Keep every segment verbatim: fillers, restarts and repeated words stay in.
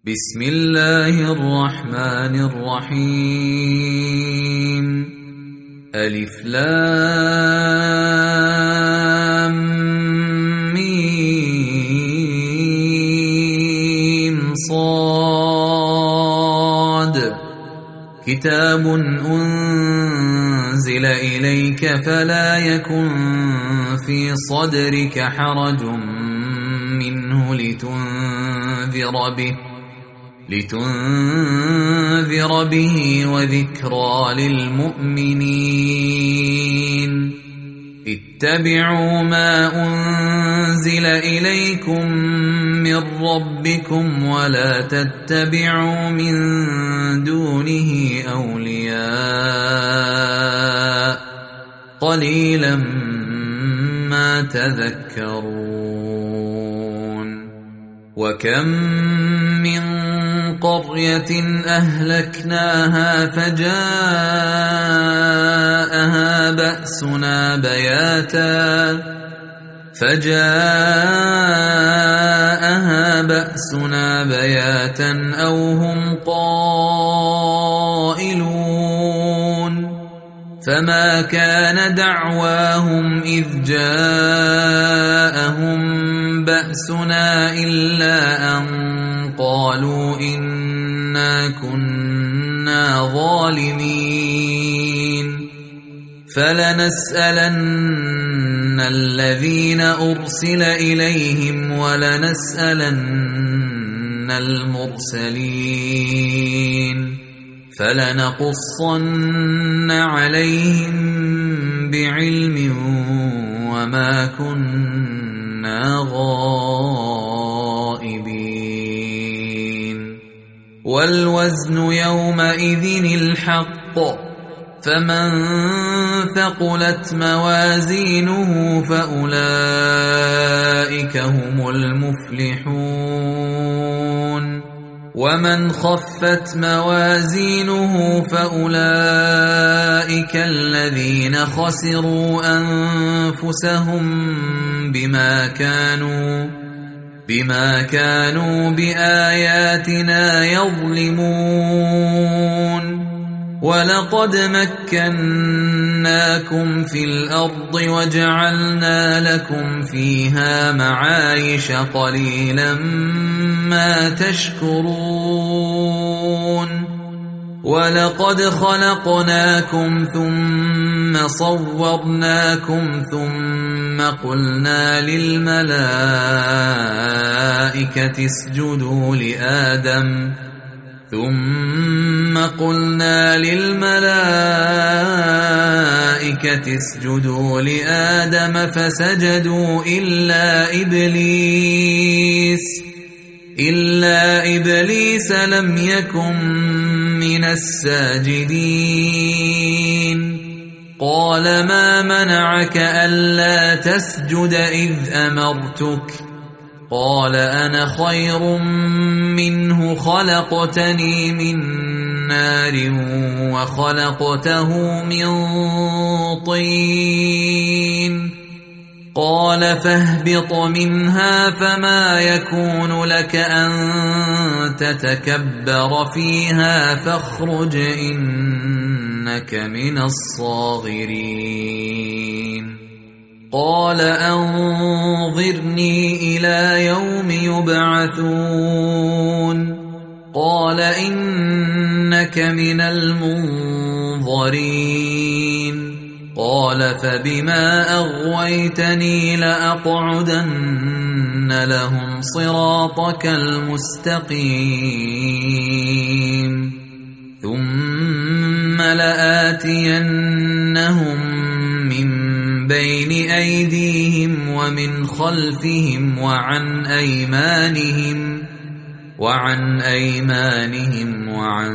بسم الله الرحمن الرحيم. ألف لام ميم صاد. كتاب أنزل إليك فلا يكن في صدرك حرج منه لتنذر به لتنذر به وذكرى للمؤمنين. اتبعوا ما أنزل إليكم من ربكم ولا تتبعوا من دونه أولياء قليلا ما تذكرون. وكم من قرية أهلكناها فجاءها بأسنا بياتا فجاءها بأسنا بياتا أو هم قائلون. فما كان دعواهم إذ جاءهم بأسنا إلا أن قالوا إنا كنا ظالمين. فلنسألن الذين أرسل إليهم ولنسألن المرسلين فلنقصن عليهم بعلم وما كنا غائبين. والوزن يومئذ الحق فمن ثقلت موازينه فأولئك هم المفلحون. ومن خفت موازينه فأولئك الذين خسروا أنفسهم بما كانوا بما كانوا بآياتنا يظلمون. ولقد مكناكم في الأرض وجعلنا لكم فيها معايش قليلا ما تشكرون. ولقد خلقناكم ثم صورناكم ثم قلنا للملائكة اسجدوا لآدم ثم قلنا للملائكة اسجدوا لآدم فسجدوا إلا إبليس إلا إبليس لم يكن من الساجدين. قال ما منعك ألا تسجد إذ أمرتك؟ قال أنا خير منه خلقتني من نار وخلقته من طين. قال فاهبط منها فما يكون لك أن تتكبر فيها فاخرج إنك من الصاغرين. قال أنظرني إلى يوم يبعثون. قال إنك من المنظرين. قال فبما أغويتني لأقعدن لهم صراطك المستقيم ثم لآتينهم من بين أيديهم ومن خلفهم وعن أيمانهم وعن أيمانهم وعن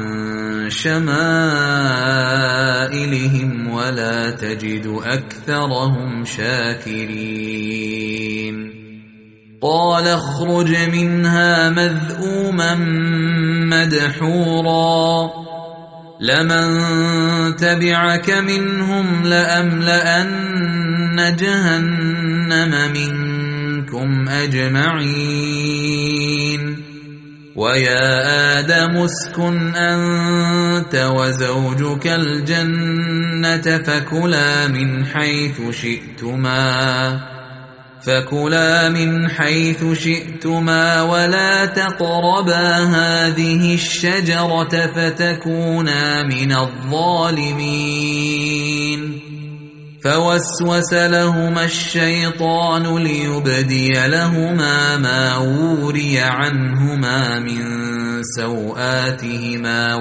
شمائلهم ولا تجد أكثرهم شاكرين. قال اخرج منها مذءوما مدحورا لمن تبعك منهم لأملأن جهنم منكم أجمعين. ويا آدم اسكن أنت وزوجك الجنة فكلا من حيث شئتما فكلا من حيث شئتما ولا تقربا هذه الشجرة فتكونا من الظالمين فوسوس لهما الشيطان ليبدي لهما ما وري عنهما من سوآتهما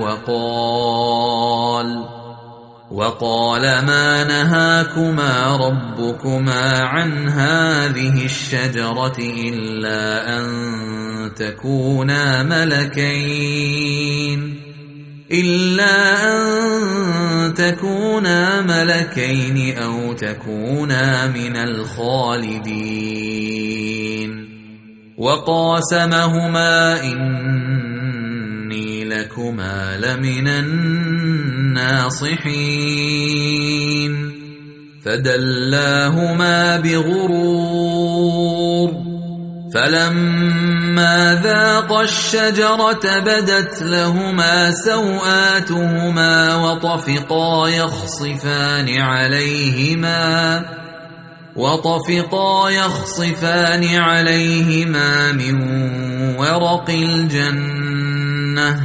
وقال وقال ما نهاكما ربكما عن هذه الشجرة إلا أن تكونا ملكين إلا أن تكونا ملكين أو تكونا من الخالدين وقاسمهما إني لكما لمن الناصحين فدلاهما بغرور فلما ذاقا الشجرة بدت لهما سوآتهما وطفقا يخصفان عليهما وطفقا يخصفان عليهما من ورق الجنة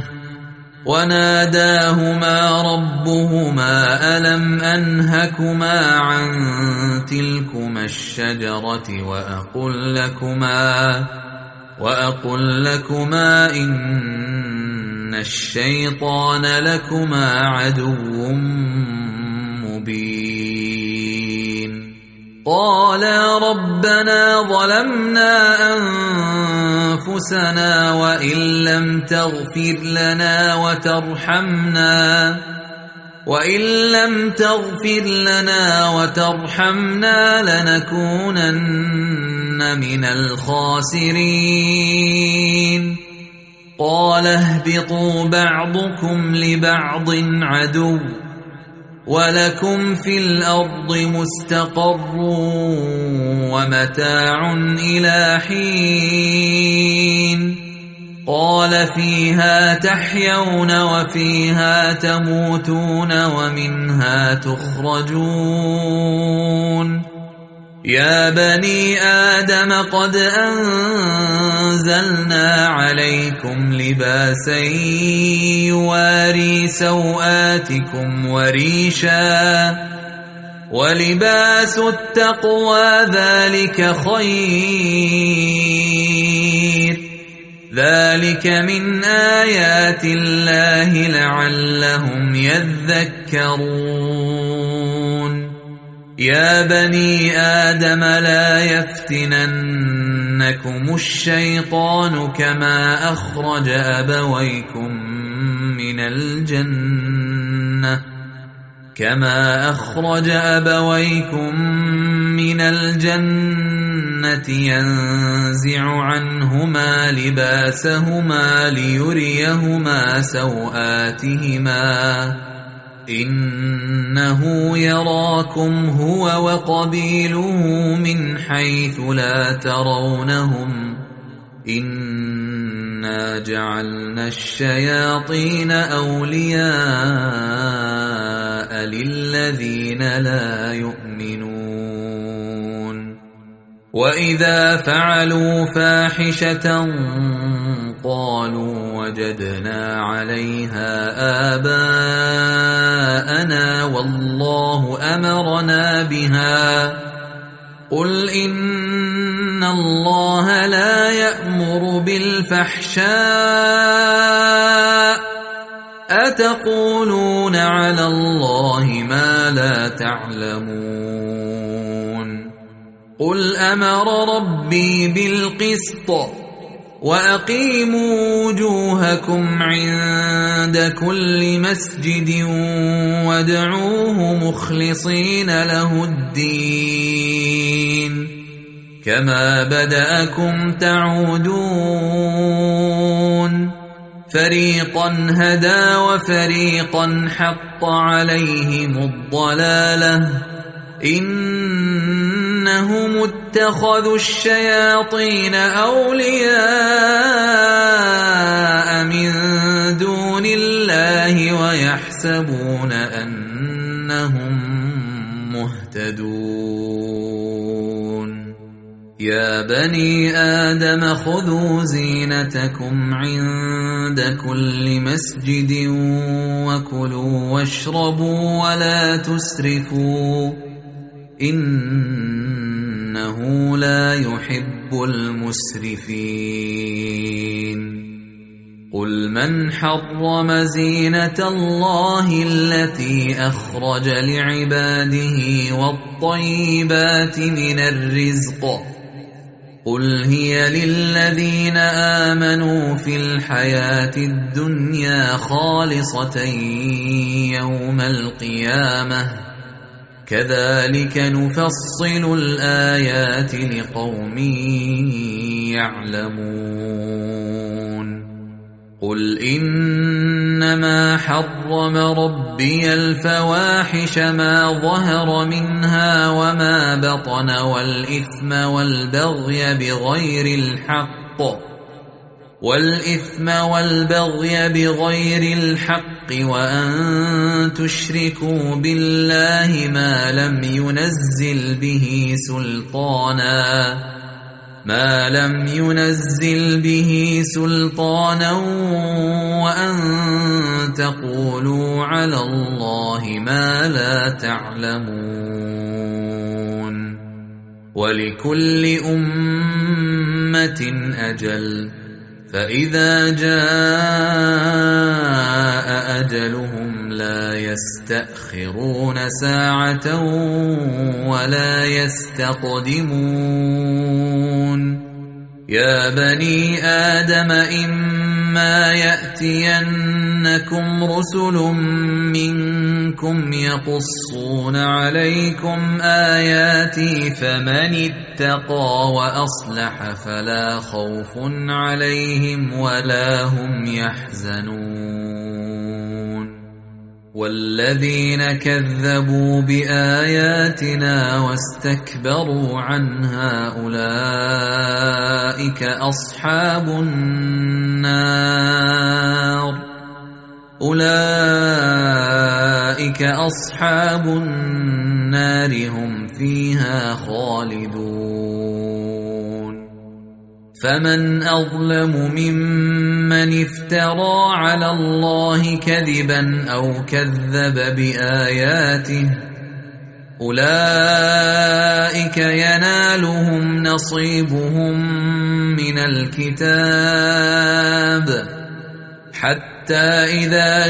وناداهما ربهما ألم أنهكما عن تلكما الشجرة وأقل لكما وأقل لكما إن الشيطان لكما عدو مبين قالا ربنا ظلمنا أنفسنا وإن لم تغفر لنا وترحمنا وإن لم تغفر لنا وترحمنا لنكونن من الخاسرين قال اهبطوا بعضكم لبعض عدو ولكم في الأرض مستقر ومتاع إلى حين قال فيها تحيون وفيها تموتون ومنها تخرجون يا بني آدم قد أنزلنا عليكم لباسا يواري سوآتكم وريشا ولباس التقوى ذلك خير ذلك من آيات الله لعلهم يذكرون يا بني آدم لا يفتننكم الشيطان كما أخرج أبويكم من الجنة كما أخرج أبويكم من الجنة ينزع عنهما لباسهما ليريهما سوآتهما إنه يراكم هو وقبيله من حيث لا ترونهم إنا جعلنا الشياطين أولياء للذين لا يؤمنون وإذا فعلوا فاحشة قالوا وجدنا عليها آباءنا والله أمرنا بها قل إن الله لا يأمر بالفحشاء أتقولون على الله ما لا تعلمون قل أمر ربي بالقسط وأقيموا وجوهكم عند كل مسجد وادعوه مخلصين له الدين كما بدأكم تعودون فريقا هدى وفريقا حق عليهم الضلالة إن إنهم اتخذوا الشياطين أولياء من دون الله ويحسبون أنهم مهتدون يا بني آدم خذوا زينتكم عند كل مسجد وكلوا واشربوا ولا تسرفوا إنه لا يحب المسرفين قل من حرم زينة الله التي أخرج لعباده والطيبات من الرزق قل هي للذين آمنوا في الحياة الدنيا خالصة يوم القيامة كذلك نفصل الآيات لقوم يعلمون قل إنما حرم ربي الفواحش ما ظهر منها وما بطن والإثم والبغي بغير الحق والإثم والبغي بغير الحق وأن تشركوا بالله ما لم ينزل به سلطانا ما لم ينزل به سلطانا وأن تقولوا على الله ما لا تعلمون ولكل أمة أجل فإذا جاء أجلهم لا يستأخرون ساعة ولا يستقدمون يا بني آدم إما يأتينكم رسل منكم يقصون عليكم آياتي فمن اتقى وأصلح فلا خوف عليهم ولا هم يحزنون والذين كذبوا بآياتنا واستكبروا عنها أولئك أصحاب النار أولئك أصحاب النار هم فيها خالدون فمن أظلم ممن افترى على الله كذبا أو كذب بآياته أولئك ينالهم نصيبهم من الكتاب حتى إذا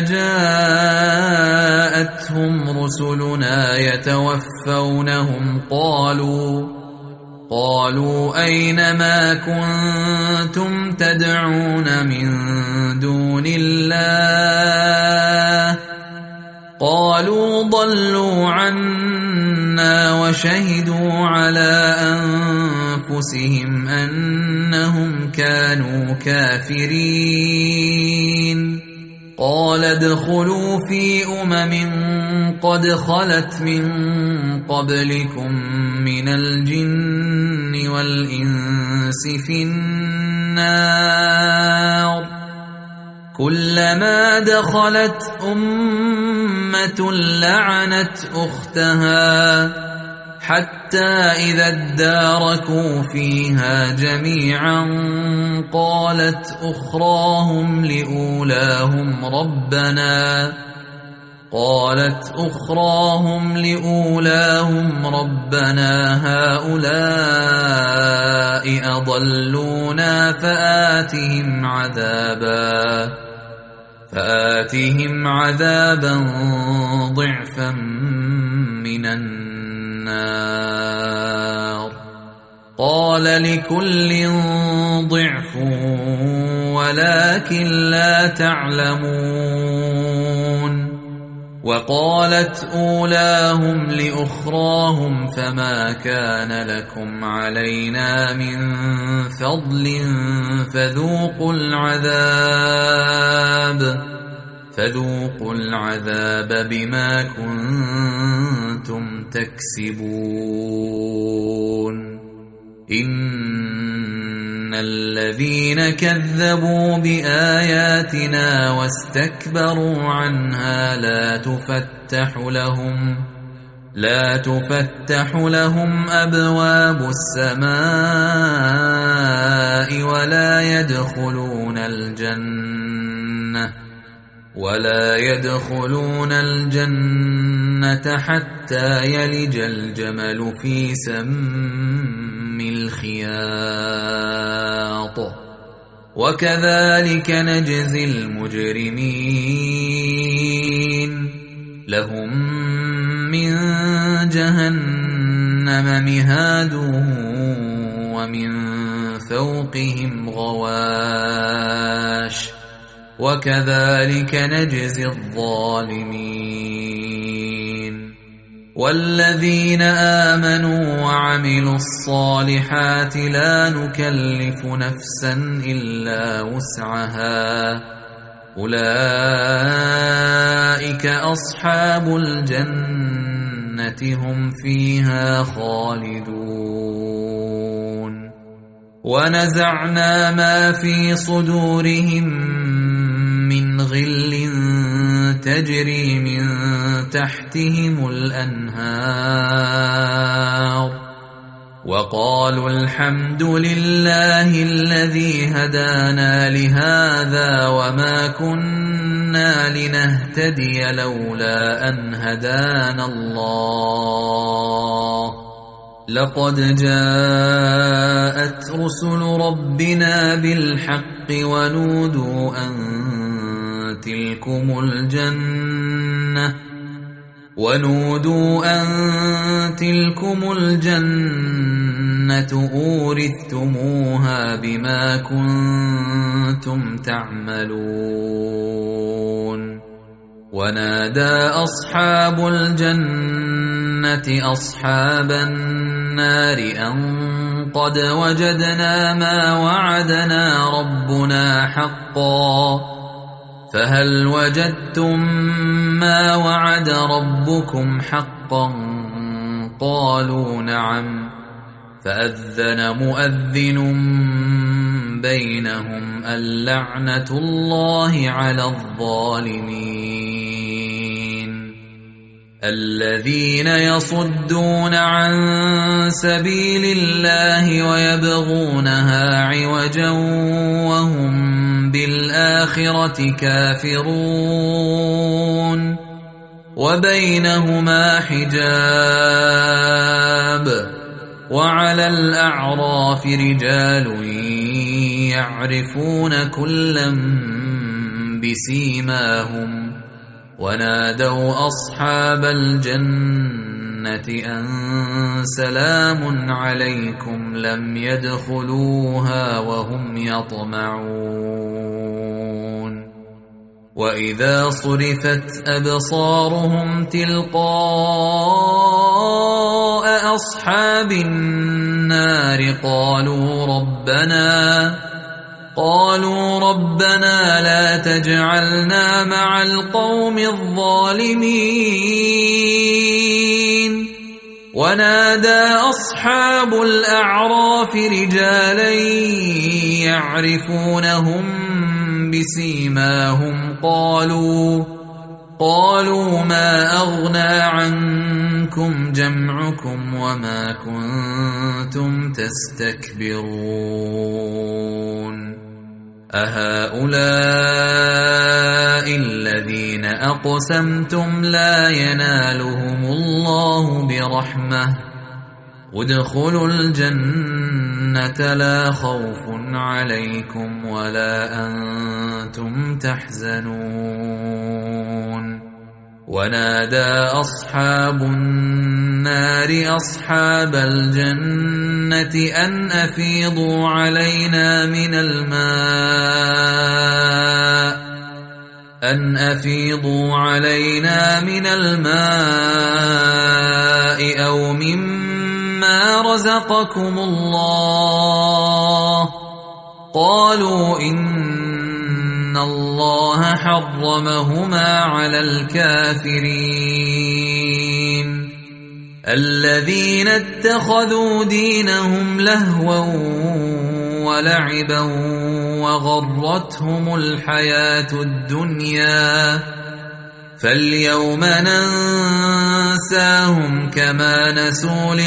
جاءتهم رسلنا يتوفونهم قالوا قالوا أين ما كنتم تدعون من دون الله قالوا ضلوا عنا وشهدوا على أنفسهم أنهم كانوا كافرين قال ادخلوا في أمم قد خلت من قبلكم من الجن والإنس في النار كلما دخلت أمة لعنت أختها حتى إذا اداركوا فيها جميعا قالت أخراهم لأولاهم ربنا قالت أخراهم لأولاهم ربنا هؤلاء أضلونا فآتهم عذابا فآتهم عذابا ضعفا من النار قال لكل ضعف ولكن لا تعلمون وقالت أولاهم لأخراهم فما كان لكم علينا من فضل فذوقوا العذاب فذوقوا العذاب بما كنتم تكسبون إن الذين كذبوا بآياتنا واستكبروا عنها لا تفتح لهم لا تفتح لهم أبواب السماء ولا يدخلون الجنة ولا يدخلون الجنة حتى يلج الجمل في سم الخياط وكذلك نجزي المجرمين لهم من جهنم مهاد ومن فوقهم غواش وكذلك نجزي الظالمين والذين آمنوا وعملوا الصالحات لا نكلف نفسا إلا وسعها أولئك أصحاب الجنة هم فيها خالدون ونزعنا ما في صدورهم من غل تجري من تحتهم الأنهار وقالوا الحمد لله الذي هدانا لهذا وما كنا لنهتدي لولا أن هدانا الله لقد جاءت رسل ربنا بالحق ونودوا أن تلكم الجنة ونودوا أن تلكم الجنة أورثتموها بما كنتم تعملون ونادى أصحاب الجنة أصحاب النار أن قد وجدنا ما وعدنا ربنا حقا فهل وجدتم ما وعد ربكم حقا قالوا نعم فأذن مؤذن بينهم اللعنة الله على الظالمين الذين يصدون عن سبيل الله ويبغونها عوجا وهم بالآخرة كافرون وبينهما حجاب وعلى الأعراف رجال يعرفون كلا بسيماهم ونادوا أصحاب الجنة أن سلام عليكم لم يدخلوها وهم يطمعون وإذا صرفت أبصارهم تلقاء أصحاب النار قالوا ربنا قالوا ربنا لا تجعلنا مع القوم الظالمين ونادى أصحاب الأعراف رجالا يعرفونهم بسيماهم قالوا قالوا ما أغنى عنكم جمعكم وما كنتم تستكبرون أهؤلاء الذين أقسمتم لا ينالهم الله برحمة ادخلوا الجنة لا خوف عليكم ولا أنتم تحزنون ونادى أصحاب النار أصحاب الجنة أن أفيضوا علينا من الماء أن أفيضوا علينا من الماء أو مما رزقكم الله قالوا إن الله حرمهما على الكافرين الذين اتخذوا دينهم لهوا ولعبا وغرتهم الحياة الدنيا فاليوم ننساهم كما نسوا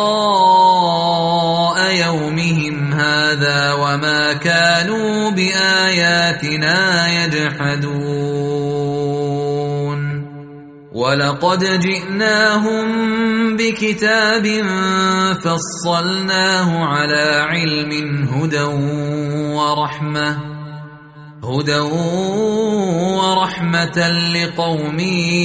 لقاء يومهم هذا وما كانوا بآياتنا يجحدون ولقد جئناهم بكتاب فصلناه على علم هدى ورحمة هدى ورحمة لقوم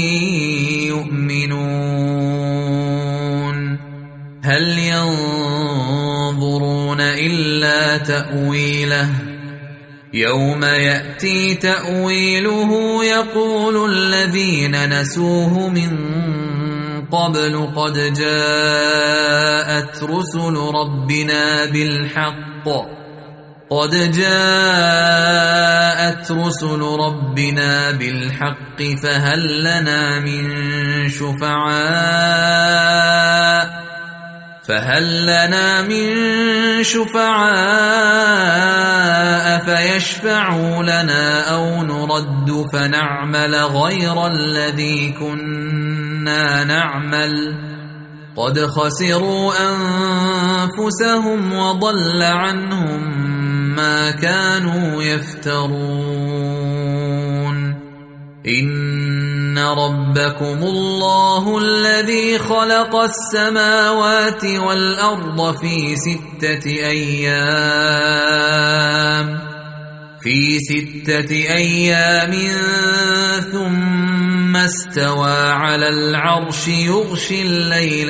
يؤمنون هل ينظرون إلا تأويله يوم يأتي تأويله يقول الذين نسوه من قبل قد جاءت رسل ربنا بالحق قد جاءت رسل ربنا بالحق فهل لنا من شفعاء فهل لنا من شفعاء فيشفعوا لنا أو نرد فنعمل غير الذي كنا نعمل قد خسروا أنفسهم وضل عنهم ما كانوا يفترون إن ربكم الله الذي خلق السماوات والأرض في ستة أيام في ستة أيام ثم استوى على العرش يغشي الليل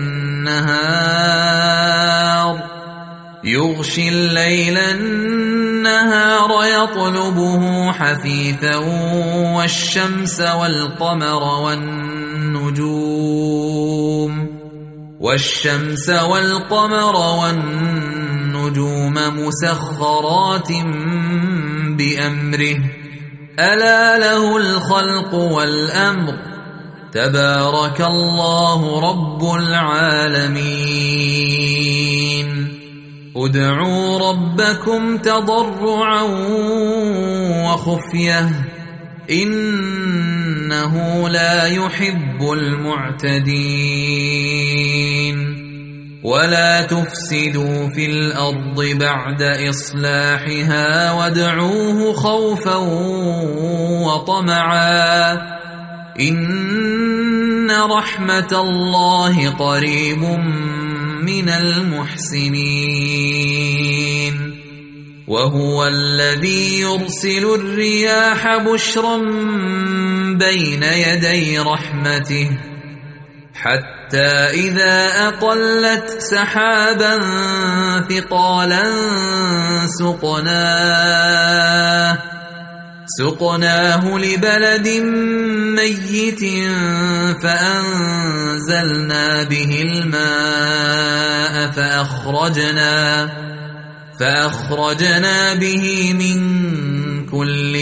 النهار يغشي الليل النهار يطلبه حثيثا والشمس والقمر والنجوم والشمس والقمر والنجوم مسخرات بأمره ألا له الخلق والأمر تبارك الله رب العالمين ادعوا ربكم تضرعا وخفية إنه لا يحب المعتدين ولا تفسدوا في الأرض بعد إصلاحها وادعوه خوفا وطمعا إن رحمة الله قريب من المحسنين وهو الذي يرسل الرياح بشرا بين يدي رحمته حتى إذا أقلت سحابا ثقالا سقناه سقناه لبلد ميت فأنزلنا به الماء فأخرجنا فأخرجنا به من كل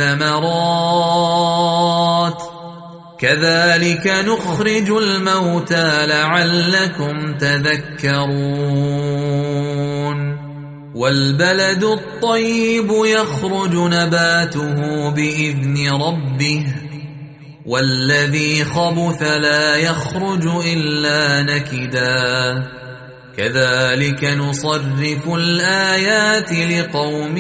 الثمرات كذلك نخرج الموتى لعلكم تذكرون والبلد الطيب يخرج نباته بإذن ربه والذي خبث لا يخرج إلا نكدا كذلك نصرف الآيات لقوم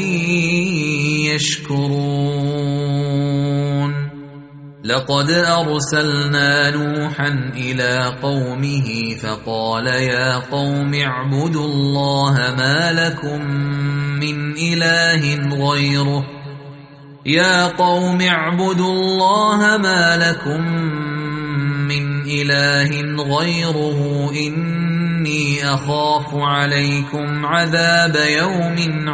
يشكرون لقد أرسلنا نوحا إلى قومه فقال يا قوم اعبدوا الله ما لكم من إله غيره يا قوم اعبدوا الله ما لكم من إله غيره إني أخاف عليكم عذاب يوم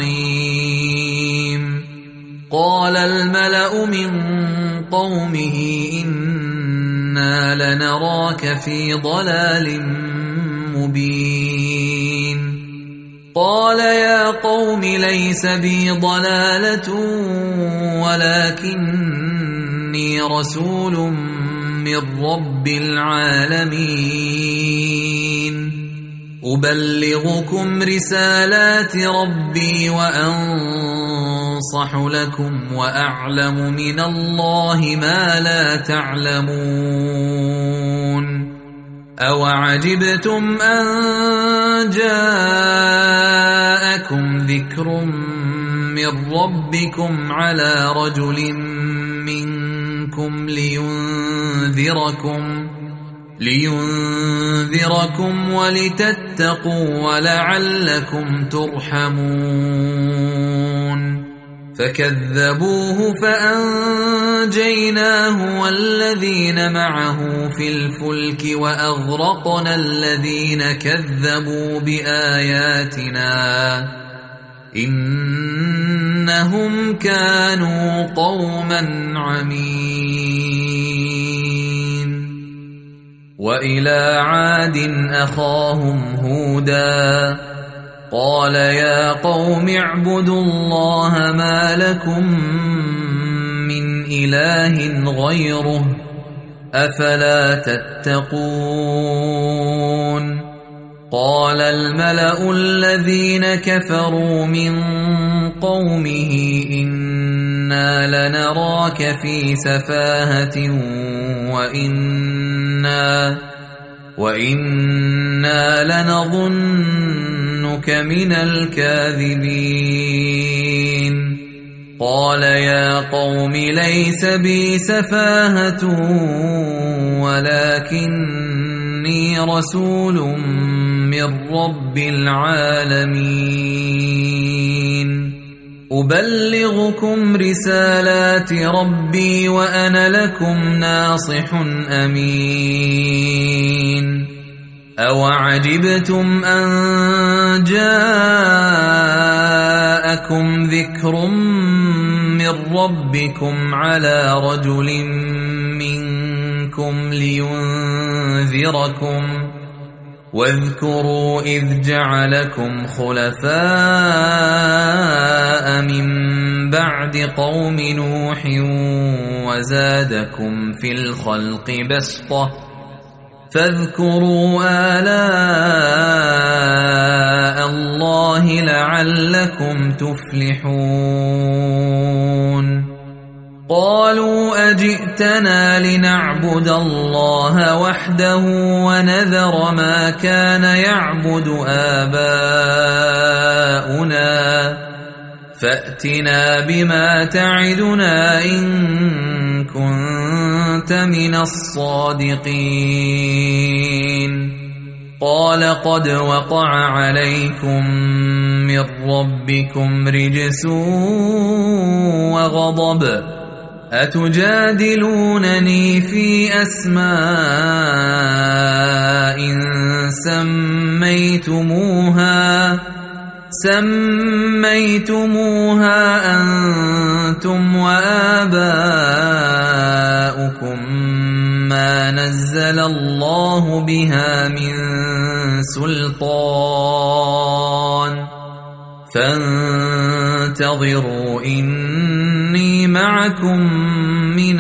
عظيم قال الملأ من قومه إنا لنراك في ضلال مبين قال يا قوم ليس بي ضلالة ولكني رسول من رب العالمين أبلغكم رسالات ربي وأنصح لكم وأعلم من الله ما لا تعلمون أوعجبتم أن جاءكم ذكر من ربكم على رجل منكم لينذركم لينذركم ولتتقوا ولعلكم ترحمون فكذبوه فأنجيناه والذين معه في الفلك وأغرقنا الذين كذبوا بآياتنا إنهم كانوا قوما عمين وإلى عاد أخاهم هودا قال يا قوم اعبدوا الله ما لكم من إله غيره أفلا تتقون قال الملأ الذين كفروا من قومه إنا لنراك في سفاهة وإنا, وإنا لنظنك من الكاذبين قال يا قوم ليس بي سفاهة ولكني رسول من رب العالمين أبلغكم رسالات ربي وأنا لكم ناصح أمين أوعجبتم أن جاءكم ذكر من ربكم على رجل منكم لينذركم واذكروا إذ جعلكم خلفاء من بعد قوم نوح وزادكم في الخلق بسطة فاذكروا آلاء الله لعلكم تفلحون قالوا أجئتنا لنعبد الله وحده ونذر ما كان يعبد آباؤنا فأتنا بما تعدنا إن كنت من الصادقين قال قد وقع عليكم من ربكم رجس وغضب أتجادلونني في أسماء سميتموها سميتموها أنتم وآباؤكم ما نزل الله بها من سلطان فانتظروا إني معكم من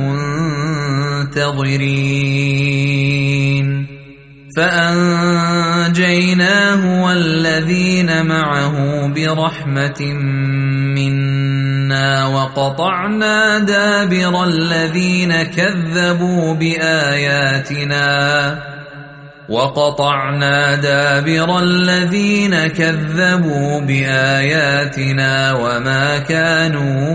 المنتظرين فأنجيناه والذين معه برحمة منا وقطعنا دابر الذين كذبوا بآياتنا وقطعنا دابر الذين كذبوا بآياتنا وما كانوا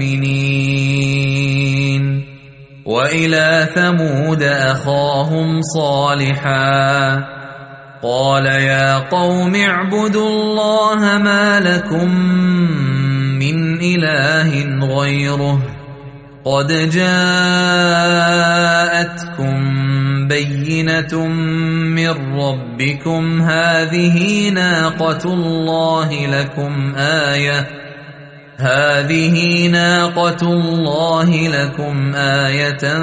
مؤمنين وإلى ثمود أخاهم صالحا قال يا قوم اعبدوا الله ما لكم من إله غيره قد جاءتكم بينة من ربكم هذه ناقة الله لكم آية هذه ناقة الله لكم آية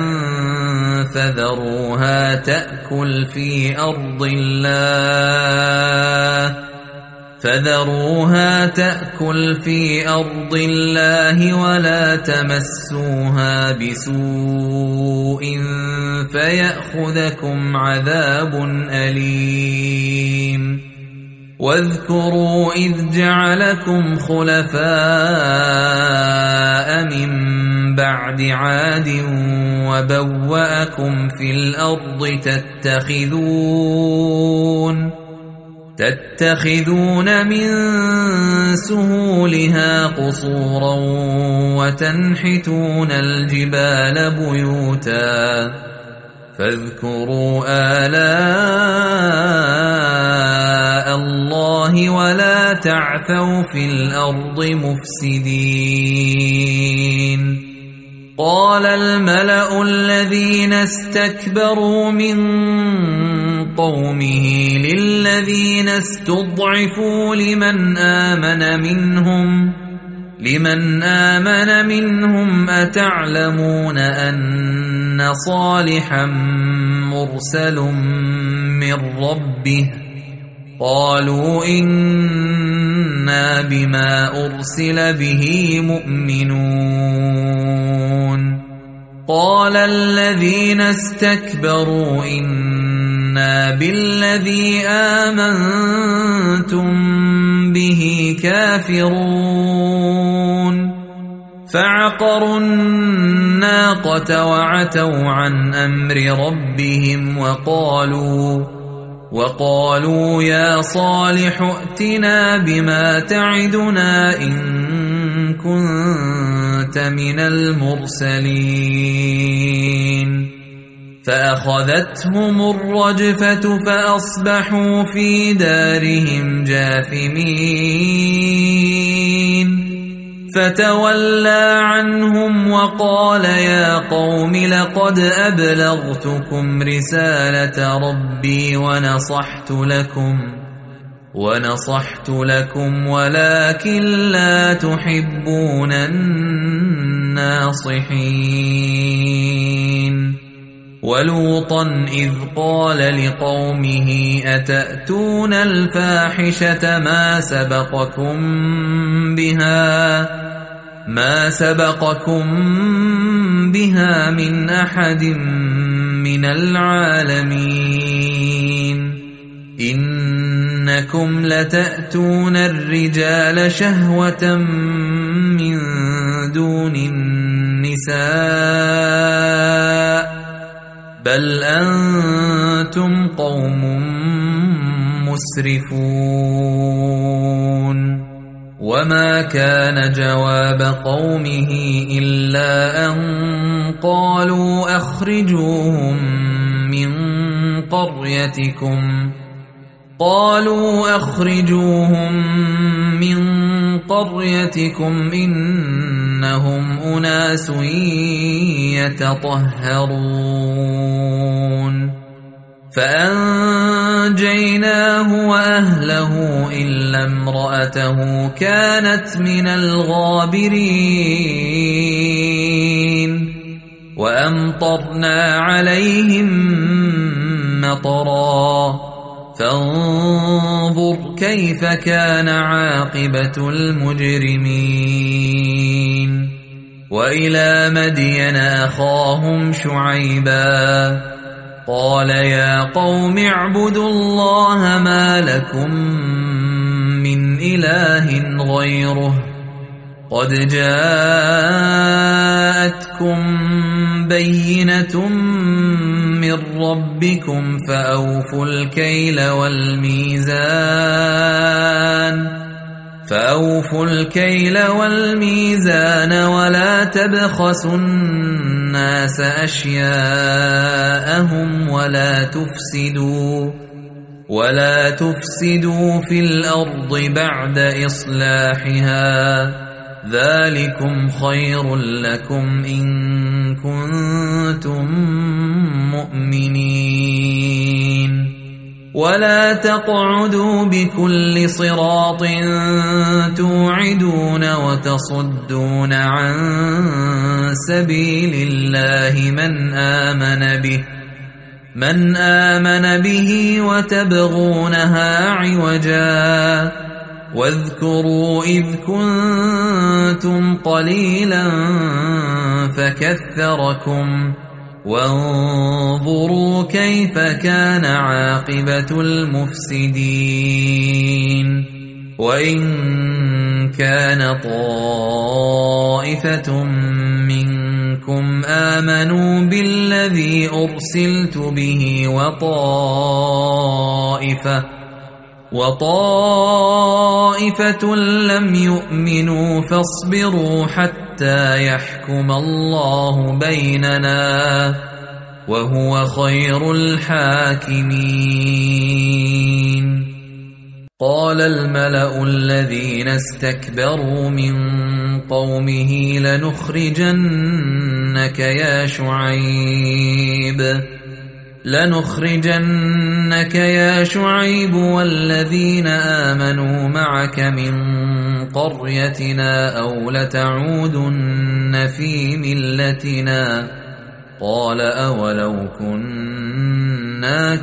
فذروها تأكل في أرض الله فذروها تأكل في أرض الله ولا تمسوها بسوء فيأخذكم عذاب أليم واذكروا إذ جعلكم خلفاء من بعد عاد وبوأكم في الأرض تتخذون تتخذون من سهولها قصورا وتنحتون الجبال بيوتا فاذكروا آلاء الله ولا تعثوا في الأرض مفسدين قال الملأ الذين استكبروا من قومه للذين استضعفوا لمن آمن منهم لمن آمن منهم أتعلمون أن صالحا مرسل من ربه قالوا إنا بما أرسل به مؤمنون قال الذين استكبروا إنا بالذي آمنتم به كافرون فعقروا الناقة وعتوا عن أمر ربهم وقالوا وقالوا يا صالح ائتنا بما تعدنا إن كنت من المرسلين فأخذتهم الرجفة فأصبحوا في دارهم جاثمين فتولى عنهم وقال يا قوم لقد أبلغتكم رسالة ربي ونصحت لكم ونصحت لكم ولكن لا تحبون الناصحين ولوطا إذ قال لقومه أتأتون الفاحشة ما سبقكم بها ما سبقكم بها من أحد من العالمين إنكم لتأتون الرجال شهوة من دون النساء بل أنتم قوم مسرفون وما كان جواب قومه إلا أن قالوا أخرجوهم من قريتكم قالوا أخرجوهم من قريتكم إنهم أناس يتطهرون فأنجيناه وأهله إلا امرأته كانت من الغابرين وأمطرنا عليهم مطرا فانظر كيف كان عاقبة المجرمين وإلى مدين أخاهم شعيبا قال يا قوم اعبدوا الله ما لكم من إله غيره قد جاءتكم بينة من ربكم فأوفوا الكيل والميزان فأوفوا الكيل والميزان ولا تبخسوا الناس أشياءهم ولا تفسدوا ولا تفسدوا في الأرض بعد إصلاحها ذلكم خير لكم إن كنتم مؤمنين ولا تقعدوا بكل صراط توعدون وتصدون عن سبيل الله من آمن به من آمن به وتبغونها عوجا واذكروا إذ كنتم قليلا فكثركم وانظروا كيف كان عاقبة المفسدين وإن كان طائفة منكم آمنوا بالذي أرسلت به وطائفة وطائفة لم يؤمنوا فاصبروا حتى يحكم الله بيننا وهو خير الحاكمين. قال الملأ الذين استكبروا من قومه لنخرجنك يا شعيب لنخرجنك يا شعيب والذين آمنوا معك من قريتنا أو لتعودن في ملتنا قال أولو كنا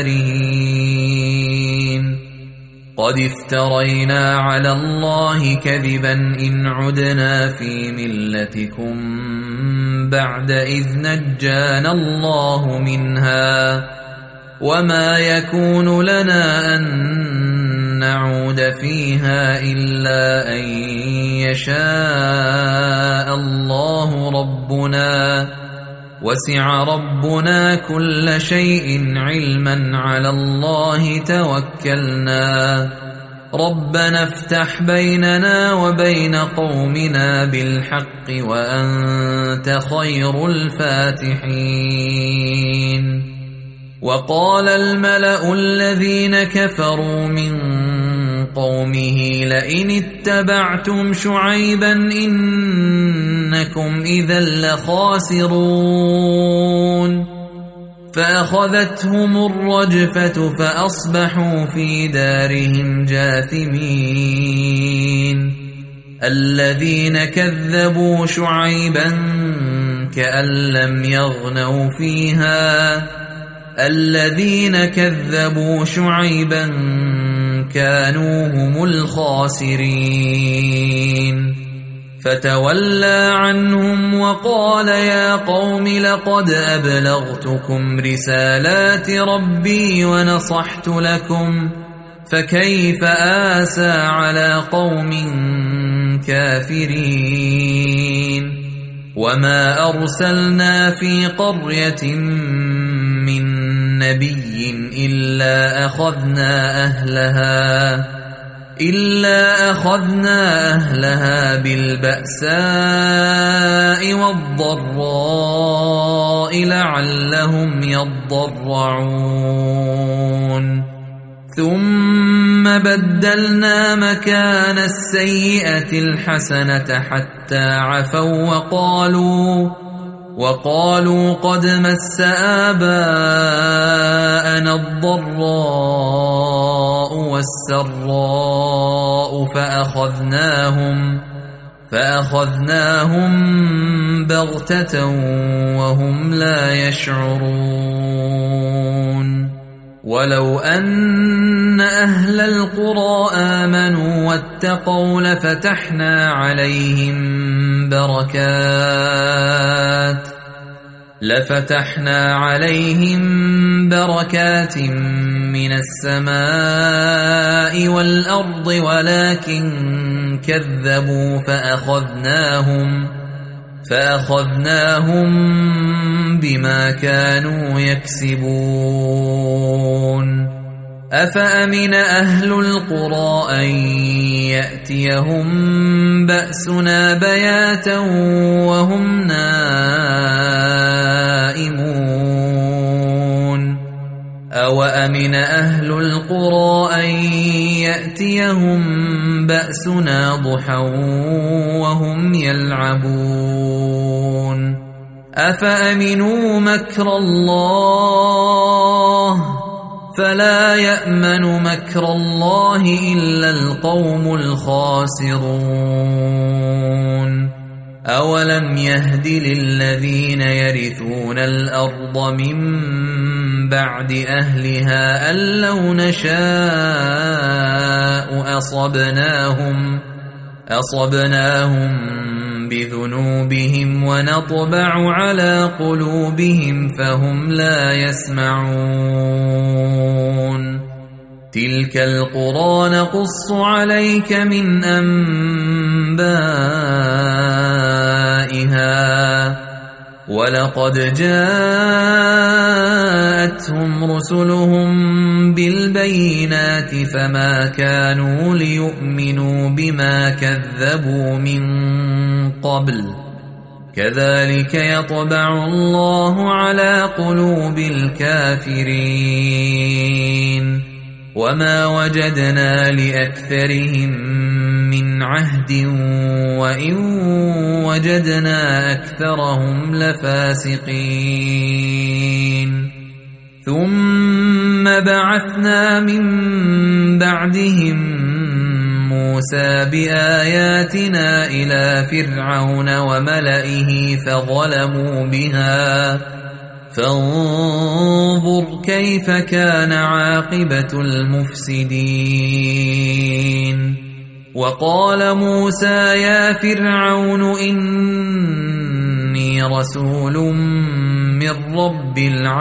كارهين قد افترينا على الله كذبا إن عدنا في ملتكم بعد إذ نجانا الله منها وما يكون لنا أن نعود فيها إلا أن يشاء الله ربنا وسع ربنا كل شيء علما على الله توكلنا ربنا افتح بيننا وبين قومنا بالحق وأنت خير الفاتحين. وقال الملأ الذين كفروا من قومه لئن اتبعتم شعيبا إنكم إذا لخاسرون فأخذتهم الرجفة فأصبحوا في دارهم جاثمين. الذين كذبوا شعيبا كأن لم يغنوا فيها الذين كذبوا شعيبا كانوا هم الخاسرين. فتولى عنهم وقال يا قوم لقد أبلغتكم رسالات ربي ونصحت لكم فكيف آسى على قوم كافرين. وما أرسلنا في قرية من نبي إلا أخذنا أهلها إلا أخذنا أهلها بالبأساء والضراء لعلهم يضرعون ثم بدلنا مكان السيئة الحسنة حتى عفوا وقالوا وقالوا قد مس آباءنا الضراء والسراء فأخذناهم فأخذناهم بغتة وهم لا يشعرون. ولو أن أهل القرى آمنوا واتقوا لفتحنا عليهم بركات لفتحنا عليهم بركات من السماء والأرض ولكن كذبوا فأخذناهم فأخذناهم بما كانوا يكسبون. أفأمن أهل القرى أن يأتيهم بأسنا بياتا وهم نائمون أوأمن أهل القرى أن يأتيهم بأسنا ضحى وهم يلعبون أفأمنوا مكر الله فلا يأمن مكر الله إلا القوم الخاسرون. أولم يهد للذين يرثون الأرض من بعد أهلها أن لو نشاء أصبناهم أصبناهم بذنوبهم ونطبع على قلوبهم فهم لا يسمعون تلك القرى نقص عليك من أنبائها ولقد جاءتهم رسلهم بالبينات فما كانوا ليؤمنوا بما كذبوا من قبل كذلك يطبع الله على قلوب الكافرين وما وجدنا لأكثرهم من عهد وإن وجدنا أكثرهم لفاسقين ثم بعثنا من بعدهم موسى بآياتنا إلى فرعون وملئه فظلموا بها فانظر كيف كان عاقبة المفسدين وقال موسى يا فرعون إني رسول من رب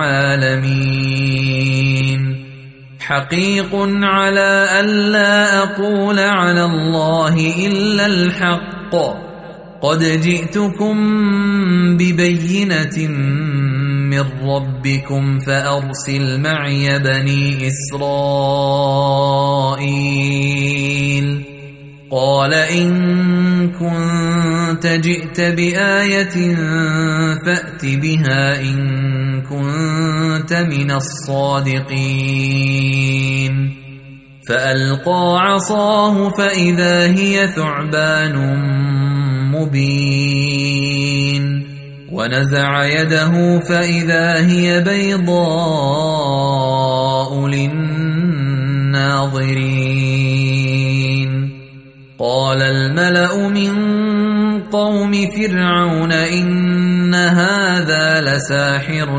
العالمين حقيق على ألا أقول على الله إلا الحق قد جئتكم ببينة من ربكم فأرسل معي بني إسرائيل قال إن كنت جئت بآية فأت بها إن كنت من الصادقين فألقى عصاه فإذا هي ثعبان مبين ونزع يده فإذا هي بيضاء للناظرين قال الملأ من قوم فرعون إن هذا لساحر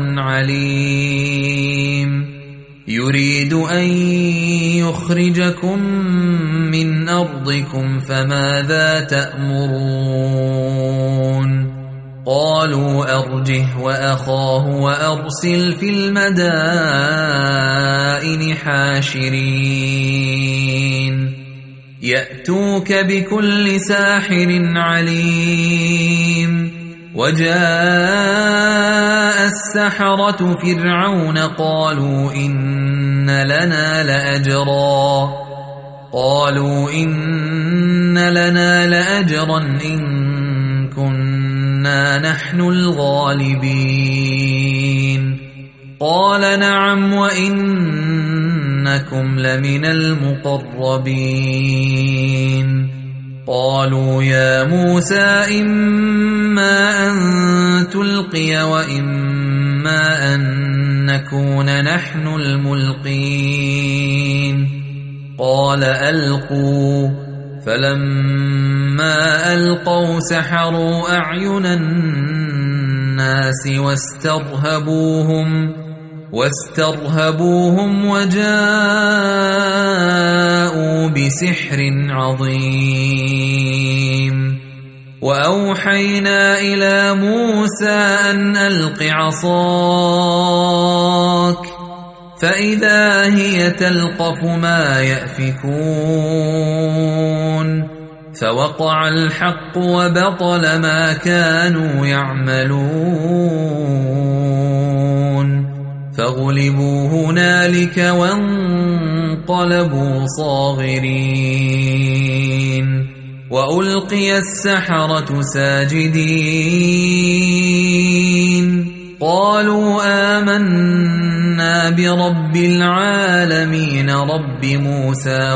عليم يريد أن يخرجكم من أرضكم فماذا تأمرون قالوا أرجه وأخاه وأرسل في المدائن حاشرين يأتوك بكل ساحر عليم وجاء السحرة فرعون قالوا إن لنا لأجرا قالوا إن لنا لأجرا إن كنا نحن الغالبين قال نعم وإنكم لمن المقربين قالوا يا موسى إما أن تلقي وإما أن نكون نحن الملقين قال ألقوا فلما ألقوا سحروا أعين الناس واسترهبوهم واسترهبوهم وجاءوا بسحر عظيم وأوحينا إلى موسى أن ألق عصاك فإذا هي تلقف ما يأفكون فوقع الحق وبطل ما كانوا يعملون فغلبوا هنالك وانقلبوا صاغرين وألقي السحرة ساجدين قالوا آمنا برب العالمين رب موسى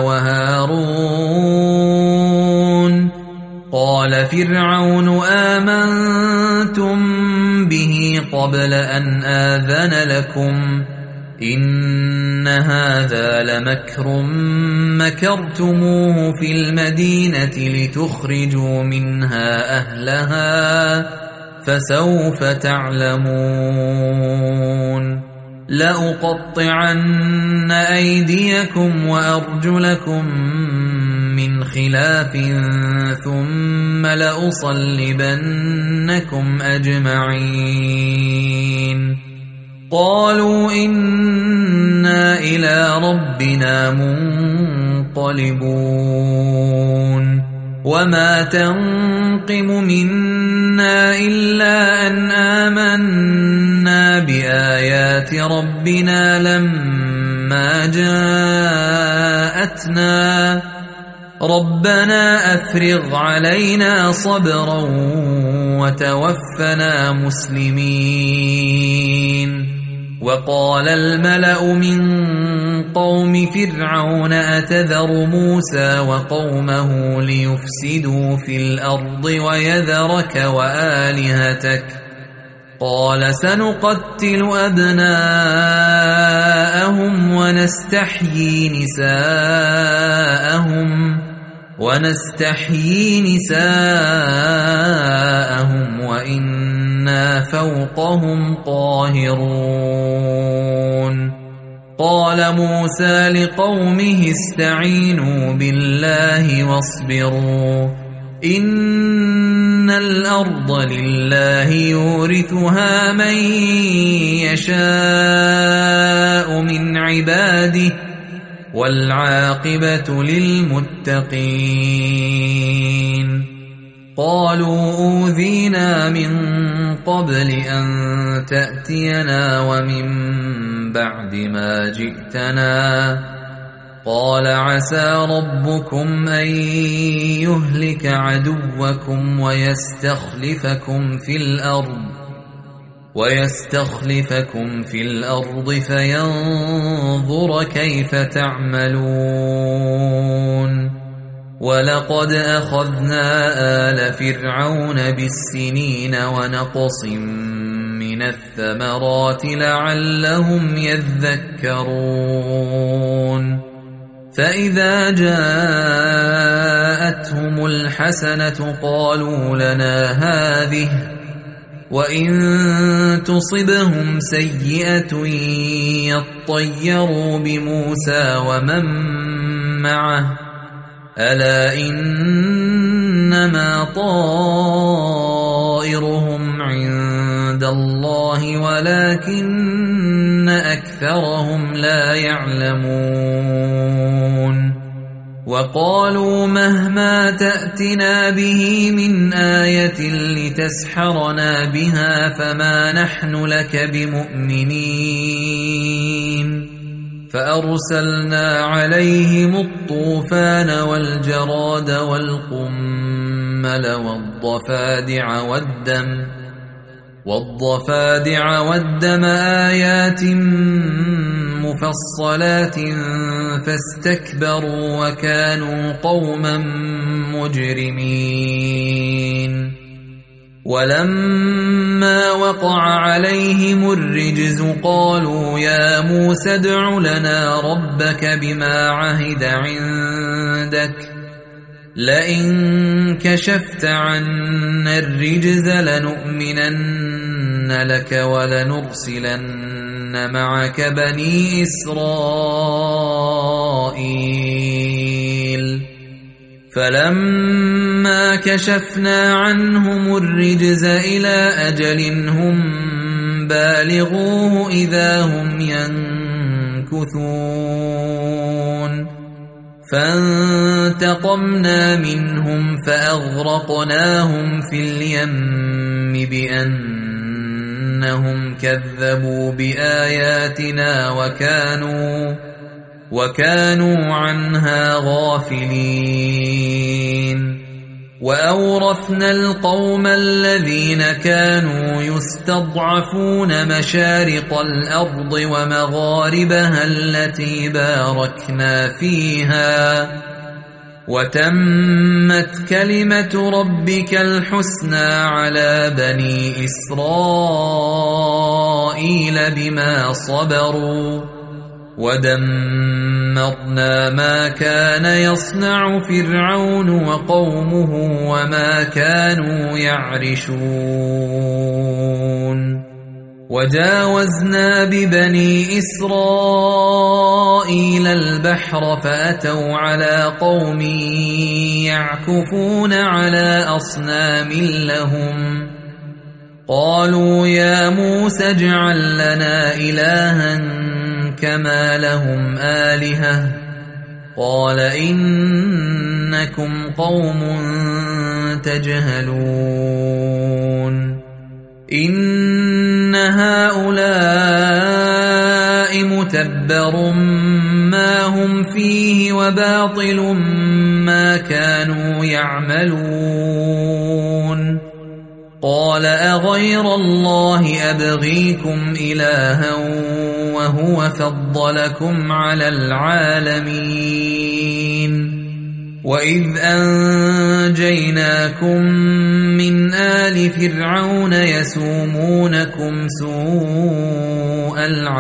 وهارون قال فرعون آمنتم به قبل أن آذن لكم إن هذا لمكر مكرتموه في المدينة لتخرجوا منها أهلها فسوف تعلمون لأقطعن أيديكم وأرجلكم من خلاف ثم لأصلبنكم أجمعين قالوا إنا إلى ربنا منقلبون وما تنقم منا إلا أن آمنا بآيات ربنا لما جاءتنا ربنا أفرغ علينا صبرا وتوفنا مسلمين وقال الملأ من قوم فرعون أتذر موسى وقومه ليفسدوا في الأرض ويذرك وآلهتك قال سنقتل أبناءهم ونستحيي نساءهم ونستحيي نساءهم وإنا فوقهم قاهرون قال موسى لقومه استعينوا بالله واصبروا إن الأرض لله يورثها من يشاء من عباده والعاقبة للمتقين قالوا أوذينا من قبل أن تأتينا ومن بعد ما جئتنا قال عسى ربكم أن يهلك عدوكم ويستخلفكم في الأرض ويستخلفكم في الأرض فينظر كيف تعملون ولقد أخذنا آل فرعون بالسنين ونقص من الثمرات لعلهم يذكرون فإذا جاءتهم الحسنة قالوا لنا هذه وإن تصبهم سيئة يطيروا بموسى ومن معه ألا إنما طائرهم عند الله ولكن أكثرهم لا يعلمون وقالوا مهما تأتنا به من آية لتسحرنا بها فما نحن لك بمؤمنين فأرسلنا عليهم الطوفان والجراد والقمل والضفادع والدم والضفادع والدم آيات مفصلات فاستكبروا وكانوا قوما مجرمين ولما وقع عليهم الرجز قالوا يا موسى ادع لنا ربك بما عهد عندك لئن كشفت عنا الرجز لنؤمنن لك ولنرسلن معك بني إسرائيل فلما كشفنا عنهم الرجز إلى أجل هم بالغوه إذا هم ينكثون فانتقمنا منهم فأغرقناهم في اليم بأنهم كذبوا بآياتنا وكانوا وكانوا عنها غافلين وأورثنا القوم الذين كانوا يستضعفون مشارق الأرض ومغاربها التي باركنا فيها وتمت كلمة ربك الحسنى على بني إسرائيل بما صبروا ودمرنا ما كان يصنع فرعون وقومه وما كانوا يعرشون وجاوزنا ببني إسرائيل البحر فأتوا على قوم يعكفون على أصنام لهم قالوا يا موسى اجعل لنا إلها كما لهم آلهة قال إنكم قوم تجهلون إن هؤلاء متبر ما هم فيه وباطل ما كانوا يعملون قال أغير الله أبغيكم إلها وهو فضلكم على العالمين وإذ أنجيناكم من آل فرعون يسومونكم سوء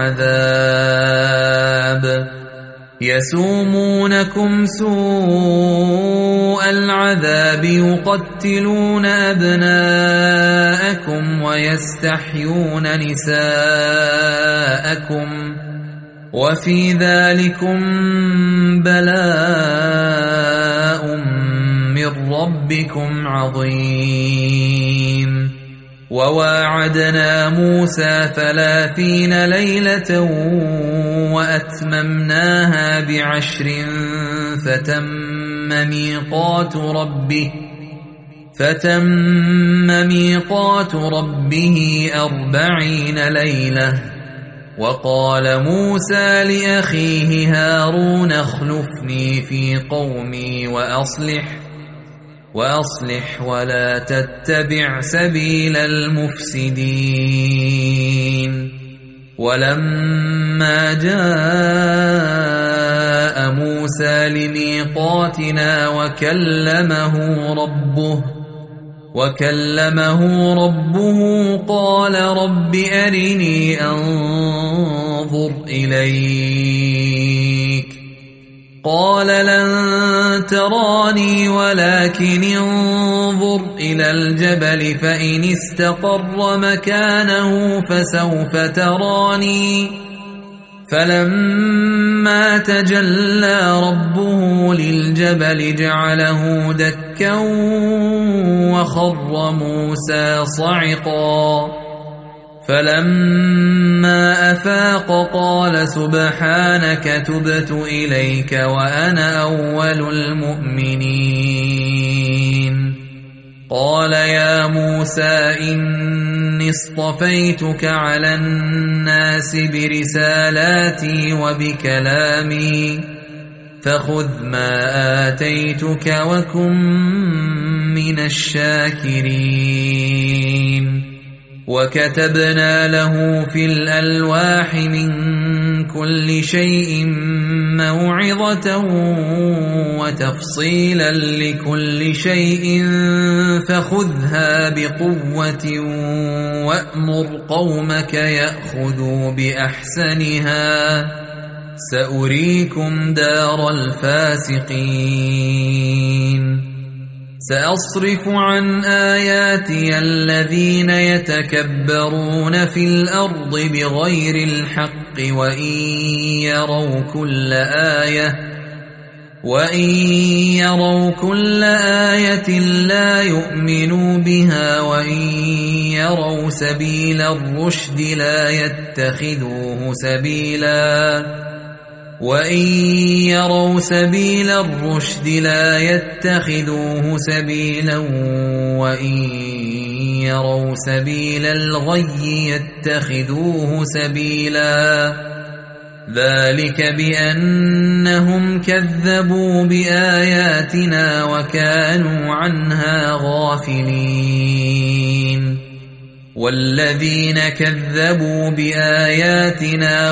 العذاب يسومونكم سوء العذاب يقتلون أبناءكم ويستحيون نساءكم وفي ذلكم بلاء من ربكم عظيم وواعدنا موسى ثلاثين ليلة وأتممناها بعشر فتم ميقات ربه فتم ميقات ربه أربعين ليلة وقال موسى لأخيه هارون اخلفني في قومي وأصلح وأصلح ولا تتبع سبيل المفسدين ولما جاء موسى لميقاتنا وكلمه ربه وكلمه ربه قال رب أرني أنظر إليك قال لن تراني ولكن انظر إلى الجبل فإن استقر مكانه فسوف تراني فلما تجلى ربه للجبل جعله دكا وخر موسى صعقا فلما أفاق قال سبحانك تبت إليك وأنا أول المؤمنين قال يا موسى إني اصطفيتك على الناس برسالاتي وبكلامي فخذ ما آتيتك وكن من الشاكرين وكتبنا له في الألواح من كل شيء موعظة وتفصيلا لكل شيء فخذها بقوة وأمر قومك يأخذوا بأحسنها سأريكم دار الفاسقين سأصرف عن آياتي الذين يتكبرون في الأرض بغير الحق وإن يروا كل آية وإن يروا كل آية لا يؤمنوا بها وإن يروا سبيل الرشد لا يتخذوه سبيلا وإن يروا سبيل الرشد لا يتخذوه سبيلا وإن يروا سبيل الغي يتخذوه سبيلا ذلك بأنهم كذبوا بآياتنا وكانوا عنها غافلين والذين كذبوا بآياتنا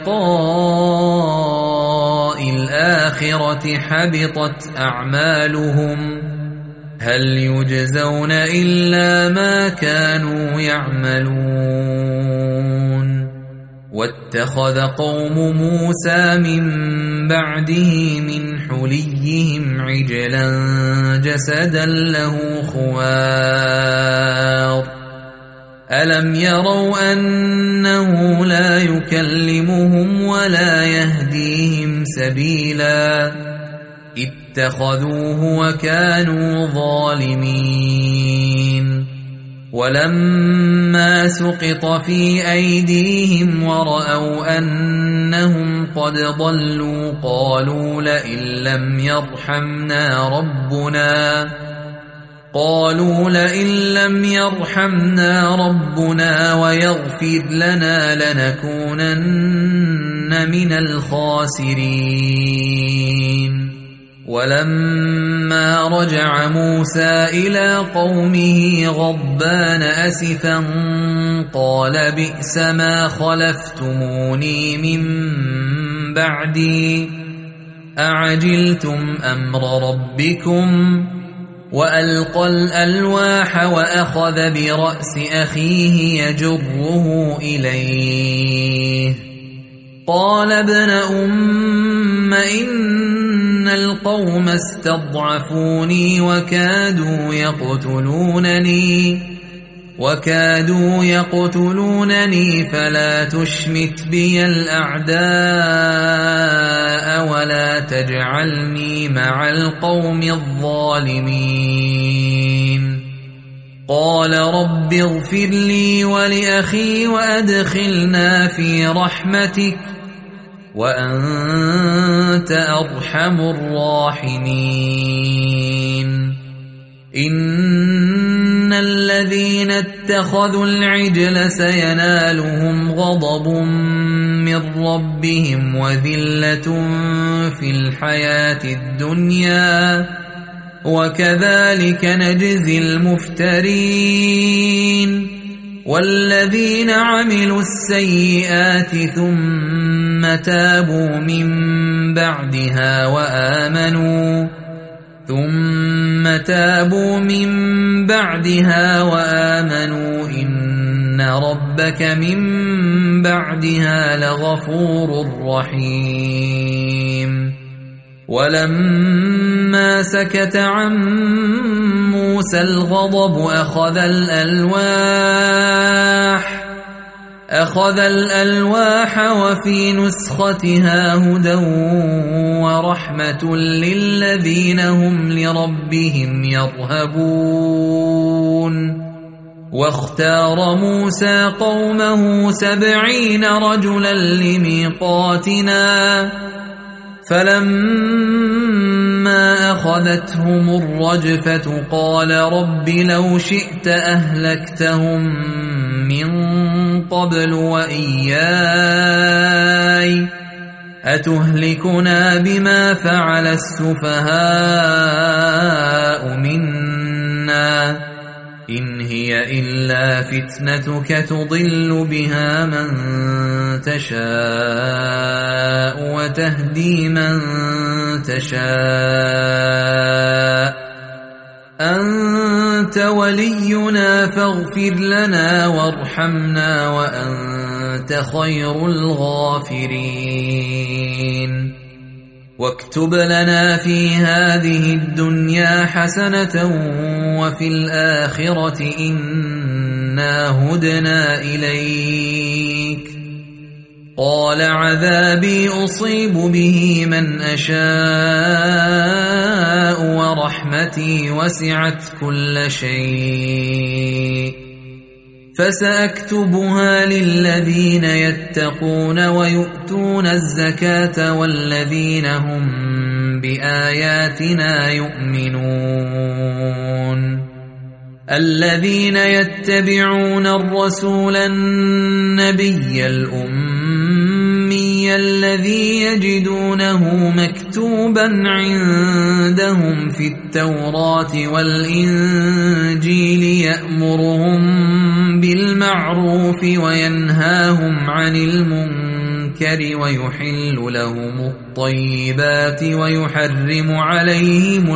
ولقاء الآخرة حبطت أعمالهم هل يجزون إلا ما كانوا يعملون واتخذ قوم موسى من بعده من حليهم عجلا جسدا له خوار ألم يروا أنه لا يكلمهم ولا يهديهم سبيلا اتخذوه وكانوا ظالمين ولما سقط في أيديهم ورأوا أنهم قد ضلوا قالوا لئن لم يرحمنا ربنا قالوا لئن لم يرحمنا ربنا ويغفر لنا لنكونن من الخاسرين ولما رجع موسى إلى قومه غضبان أسفا قال بئس ما خلفتموني من بعدي أعجلتم أمر ربكم وألقى الألواح وأخذ برأس أخيه يجره إليه قال ابن أم إن القوم استضعفوني وكادوا يقتلونني وكادوا يقتلونني فلا تشمت بي الأعداء ولا تجعلني مع القوم الظالمين قال رب اغفر لي ولأخي وأدخلنا في رحمتك وأنت أرحم الراحمين إن الذين اتخذوا العجل سينالهم غضب من ربهم وذلة في الحياة الدنيا وكذلك نجزي المفترين والذين عملوا السيئات ثم تابوا من بعدها وآمنوا ثم تابوا من بعدها وآمنوا إن ربك من بعدها لغفور رحيم ولما سكت عن موسى الغضب أخذ الألواح أخذ الألواح وفي نسختها هدى ورحمة للذين هم لربهم يرهبون واختار موسى قومه سبعين رجلا لميقاتنا فلما أخذتهم الرجفة قال رب لو شئت أهلكتهم من قبل وإياي أتهلكنا بما فعل السفهاء منا إن هي إلا فتنتك تضل بها من تشاء وتهدي من تشاء أنت ولينا فاغفر لنا وارحمنا وأنت خير الغافرين واكتب لنا في هذه الدنيا حسنة وفي الآخرة إنا هدنا إليك قال عذابي أصيب به من أشاء ورحمتي وسعت كل شيء فسأكتبها للذين يتقون ويؤتون الزكاة والذين هم بآياتنا يؤمنون الذين يتبعون الرسول النبي الأمي الذي يجدونه مكتوبا عندهم في التوراة والإنجيل يأمرهم بالمعروف وينهاهم عن المنكر ويحل لهم الطيبات ويحرم عليهم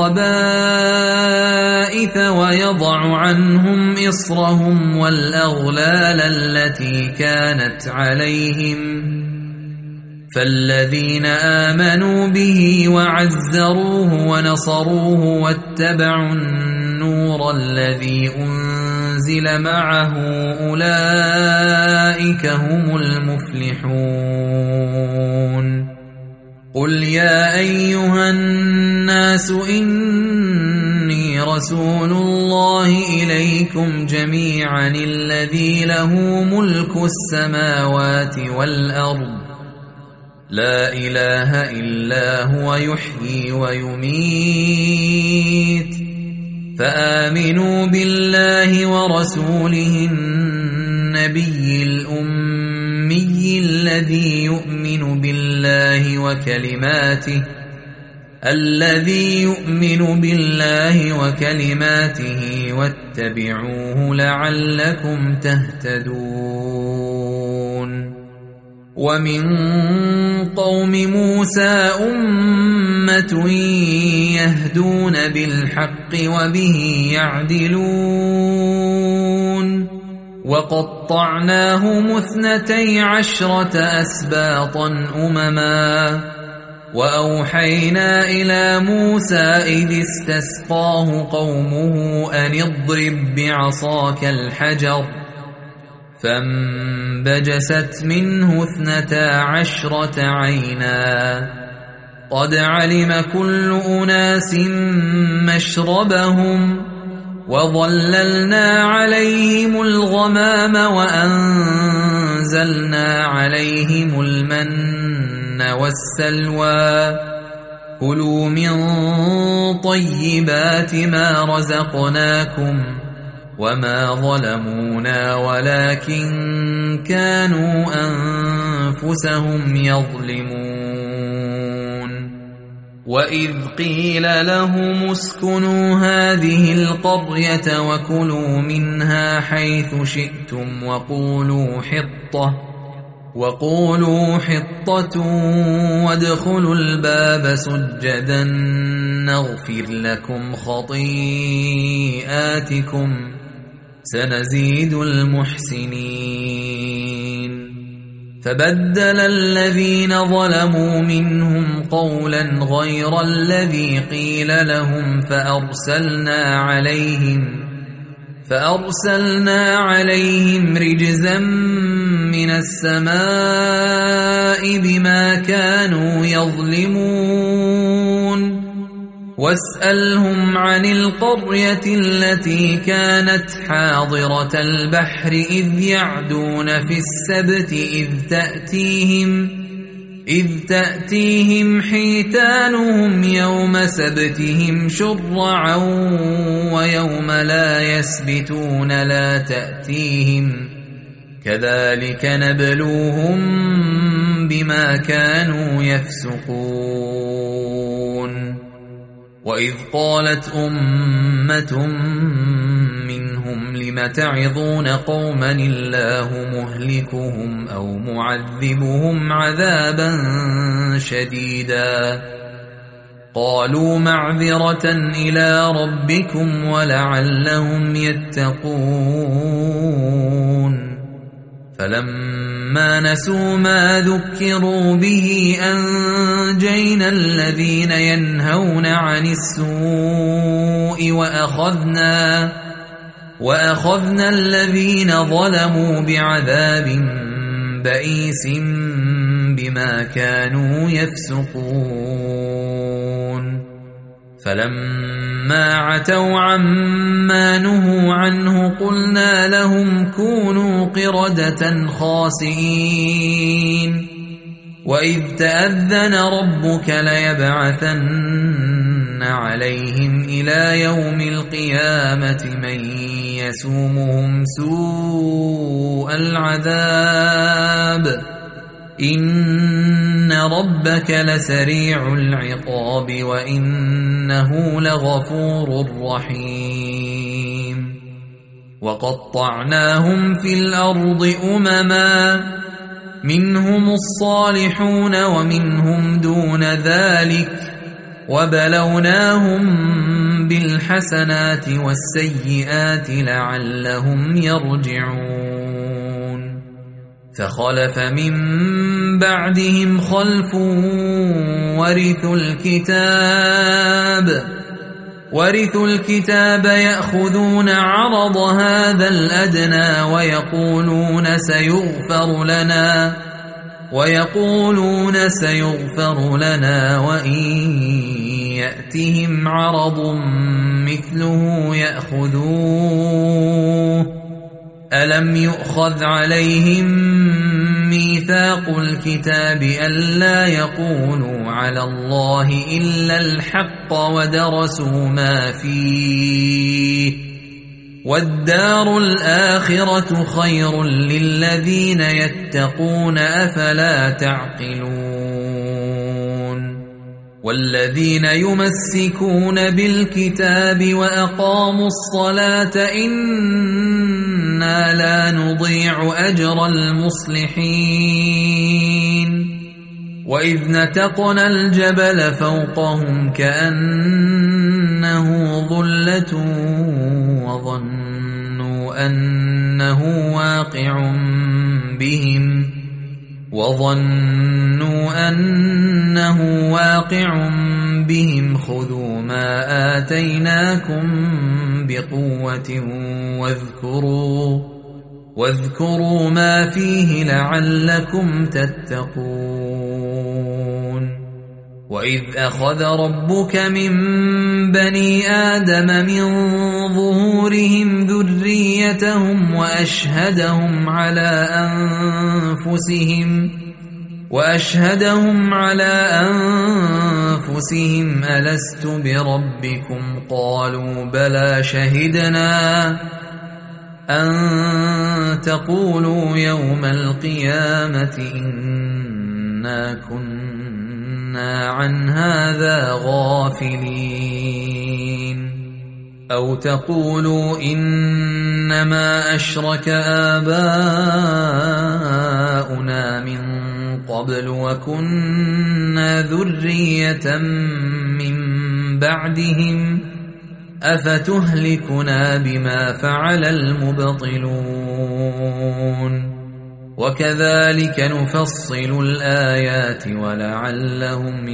الخبائث ويضع عنهم إصرهم والأغلال التي كانت عليهم فالذين آمنوا به وعزروه ونصروه واتبعوا النور الذي أنزل أنزل معه أولئك هم المفلحون قل يا أيها الناس إني رسول الله إليكم جميعا الذي له ملك السماوات والأرض لا إله إلا هو يحيي ويميت فآمنوا بالله ورسوله النبي الأمي الذي يؤمن بالله وكلماته الذي يؤمن بالله وكلماته واتبعوه لعلكم تهتدون ومن قوم موسى أمة يهدون بالحق وبه يعدلون وقطعناهم اثنتي عشرة أسباطا أمما وأوحينا إلى موسى إذ استسقاه قومه أن اضرب بعصاك الحجر فانبجست منه اثنتا عشرة عينا قد علم كل أناس مشربهم وظللنا عليهم الغمام وأنزلنا عليهم المن والسلوى كلوا من طيبات ما رزقناكم وما ظلمونا ولكن كانوا أنفسهم يظلمون وإذ قيل لهم اسكنوا هذه القرية وكلوا منها حيث شئتم وقولوا حطة وقولوا حطة وادخلوا الباب سجدا نغفر لكم خطيئاتكم سنزيد المحسنين فبدل الذين ظلموا منهم قولا غير الذي قيل لهم فأرسلنا عليهم فأرسلنا عليهم رجزا من السماء بما كانوا يظلمون واسألهم عن القرية التي كانت حاضرة البحر إذ يعدون في السبت إذ تأتيهم إذ تأتيهم حيتانهم يوم سبتهم شرعا ويوم لا يسبتون لا تأتيهم كذلك نبلوهم بما كانوا يفسقون وإذ قالت أمة منهم لم تعظون قوما الله مهلكهم أو معذبهم عذابا شديدا قالوا معذرة إلى ربكم ولعلهم يتقون فلما نسوا ما ذكروا به أنجينا الذين ينهون عن السوء وأخذنا وأخذنا الذين ظلموا بعذاب بئيس بما كانوا يفسقون فلما عتوا عما نهوا عنه قلنا لهم كونوا قردة خاسئين وإذ تأذن ربك ليبعثن عليهم إلى يوم القيامة من يسومهم سوء العذاب إن ربك لسريع العقاب وإنه لغفور رحيم وقطعناهم في الأرض أمما منهم الصالحون ومنهم دون ذلك وبلوناهم بالحسنات والسيئات لعلهم يرجعون فخلف من بعدهم خلف ورثوا الكتاب ورثوا الكتاب يأخذون عرض هذا الأدنى ويقولون سيغفر لنا ويقولون سيغفر لنا وإن يأتهم عرض مثله يأخذوه ألم يؤخذ عليهم ميثاق الكتاب ألا يقولوا على الله إلا الحق ودرسوا ما فيه والدار الآخرة خير للذين يتقون أفلا تعقلون والذين يمسكون بالكتاب وأقاموا الصلاة إنا لا نضيع أجر المصلحين وإذ نتقنا الجبل فوقهم كأنه ظلة وظنوا أنه واقع بهم وظنوا أنه واقع بهم خذوا ما آتيناكم بقوة واذكروا واذكروا ما فيه لعلكم تتقون وإذ أخذ ربك من بني آدم من ظهورهم ذريتهم وأشهدهم على أنفسهم وأشهدهم على أنفسهم ألست بربكم قالوا بلى شهدنا أن تقولوا يوم القيامة إنا كنا عن هذا غافلين أو تقولوا إنما أشرك آباؤنا من قبل وكنا ذرية من بعدهم أفتهلكنا بما فعل المبطلون وكذلك نفصل الآيات ولعلهم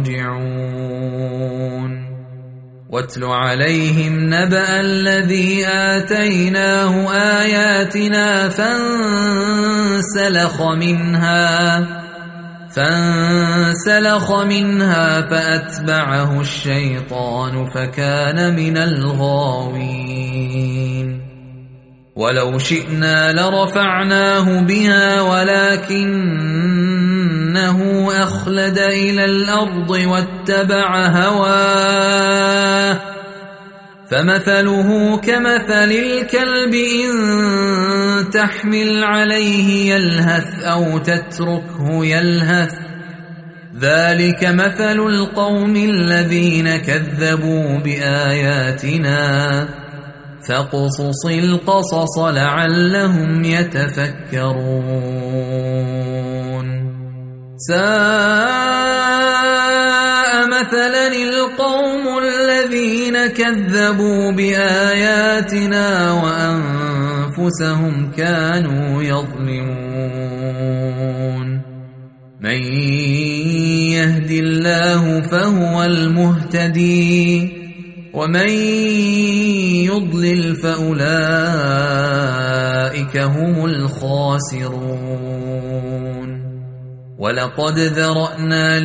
يرجعون واتل عليهم نبأ الذي آتيناه آياتنا فانسلخ منها فانسلخ منها فأتبعه الشيطان فكان من الغاوين ولو شئنا لرفعناه بها ولكنه أخلد إلى الأرض واتبع هواه فمثله كمثل الكلب إن تحمل عليه يلهث أو تتركه يلهث ذلك مثل القوم الذين كذبوا بآياتنا فاقصص القصص لعلهم يتفكرون ساء مثلا القوم الذين كذبوا بآياتنا وأنفسهم كانوا يظلمون من يهد الله فهو المهتدي ومن يضلل فأولئك هم الخاسرون ولقد ذرأنا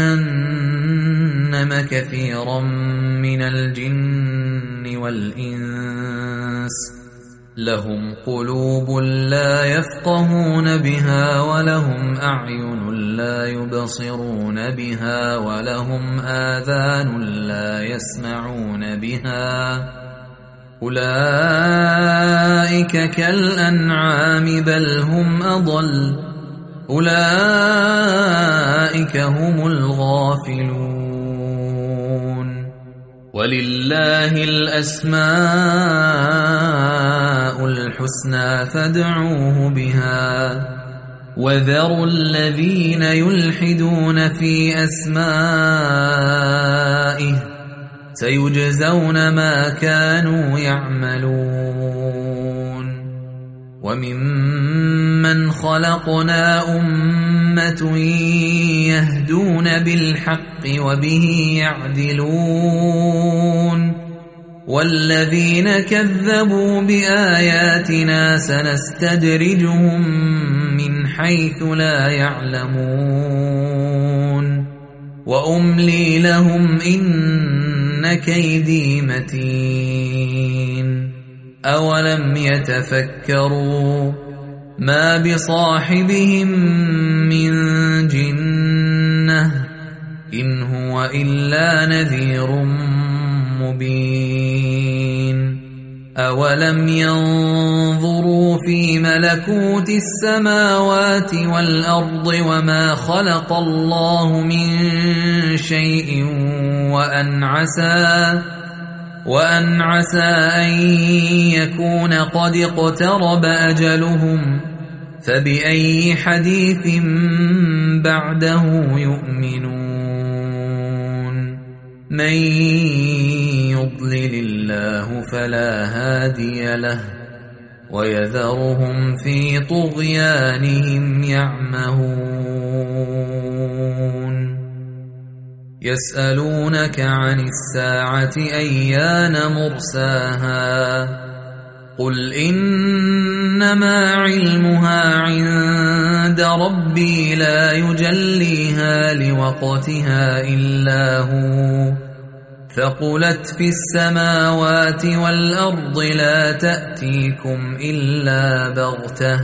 لجهنم كثيرا من الجن والإنس لهم قلوب لا يفقهون بها ولهم أعين لا يبصرون بها ولهم آذان لا يسمعون بها أولئك كالأنعام بل هم أضل أولئك هم الغافلون ولله الأسماء الحسنى فادعوه بها وذروا الذين يلحدون في أسمائه سيجزون ما كانوا يعملون وممن خلقنا أمة يهدون بالحق وبه يعدلون والذين كذبوا بآياتنا سنستدرجهم من حيث لا يعلمون وأملي لهم إن كيدي متين أولم يتفكروا ما بصاحبهم من جنة إن هو إلا نذير مبين أولم ينظروا في ملكوت السماوات والأرض وما خلق الله من شيء وأن عسى وأن عسى أن يكون قد اقترب أجلهم فبأي حديث بعده يؤمنون من يضلل الله فلا هادي له ويذرهم في طغيانهم يعمهون يسألونك عن الساعة أيان مرساها قل إنما علمها عند ربي لا يجليها لوقتها إلا هو ثقلت في السماوات والأرض لا تأتيكم إلا بغتة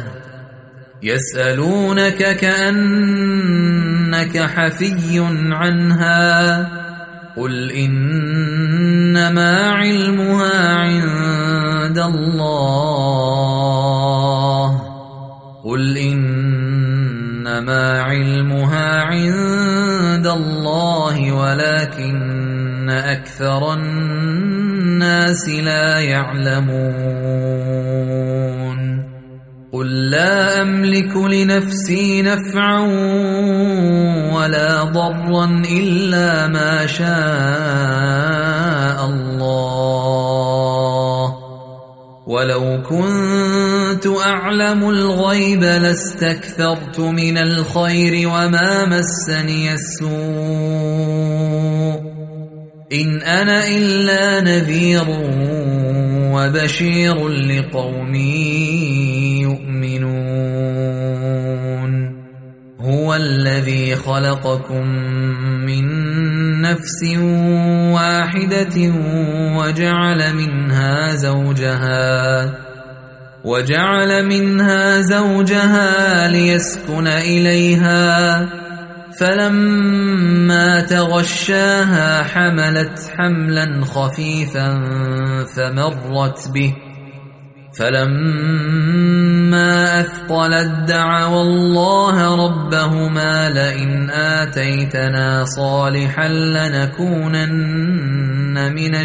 يسألونك كأنك حفي عنها قل إنما علمها عند الله قل إنما علمها عند الله ولكن أكثر الناس لا يعلمون قل لا أملك لنفسي نفعا ولا ضرا إلا ما شاء الله ولو كنت أعلم الغيب لاستكثرت من الخير وما مسني السوء إن أنا إلا نذير وبشير لقوم يؤمنون هو الذي خلقكم من نفس واحدة وجعل منها زوجها وجعل منها زوجها ليسكن إليها فلما تغشاها حملت حملا خفيفا فمرت به فلما أثقلت دعوا الله ربهما لئن آتيتنا صالحا لنكونن من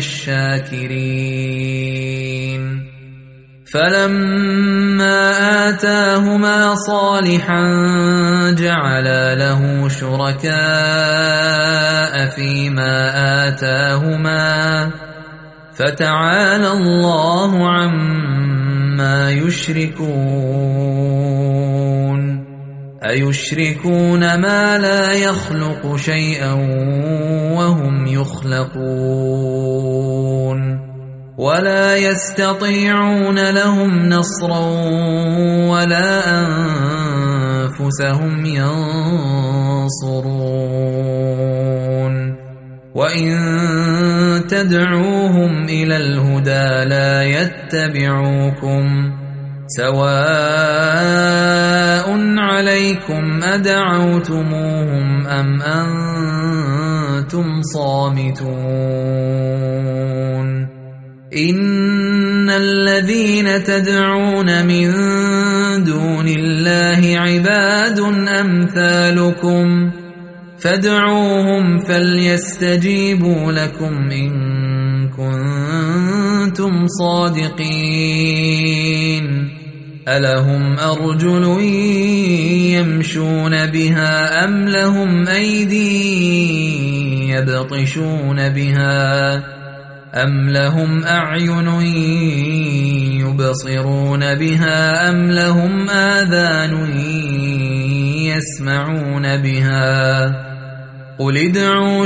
الشاكرين فلما آتاهما صالحا جعلا له شركاء فيما آتاهما فتعالى الله عما يشركون أيشركون ما لا يخلق شيئا وهم يخلقون ولا يستطيعون لهم نصرا ولا أنفسهم ينصرون وإن تدعوهم إلى الهدى لا يتبعوكم سواء عليكم أدعوتموهم أم أنتم صامتون إن الذين تدعون من دون الله عباد أمثالكم فادعوهم فليستجيبوا لكم إن كنتم صادقين ألهم أرجل يمشون بها أم لهم أيدي يبطشون بها أم لهم أعين يبصرون بها أم لهم آذان يسمعون بها قل ادعوا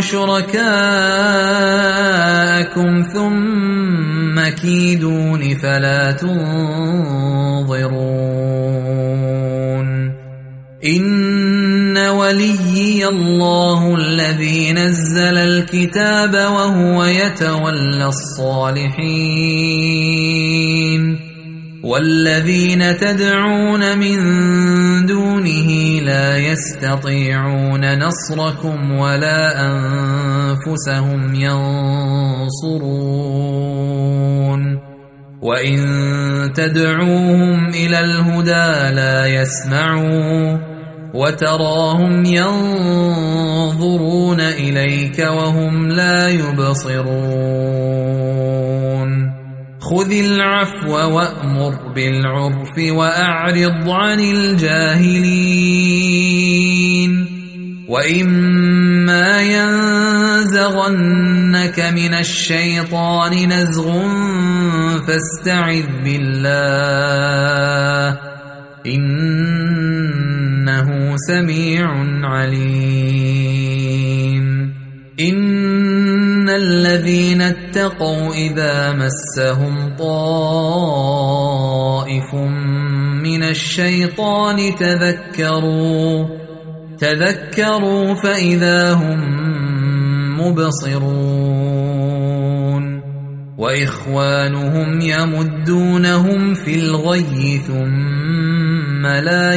شركاءكم ثم كيدون فلا تنظرون إن وليي الله الذي نزل الكتاب وهو يتولى الصالحين والذين تدعون من دونه لا يستطيعون نصركم ولا أنفسهم ينصرون وإن تدعوهم إلى الهدى لا يسمعوا وتراهم ينظرون إليك وهم لا يبصرون خذ العفو وأمر بالعرف وأعرض عن الجاهلين وإما ينزغنك من الشيطان نزغ فاستعذ بالله إنه سميع عليم إن الذين اتقوا إذا مسهم طائف من الشيطان تذكروا تذكروا فإذا هم مبصرون وإخوانهم يمدونهم في الغي ثم لا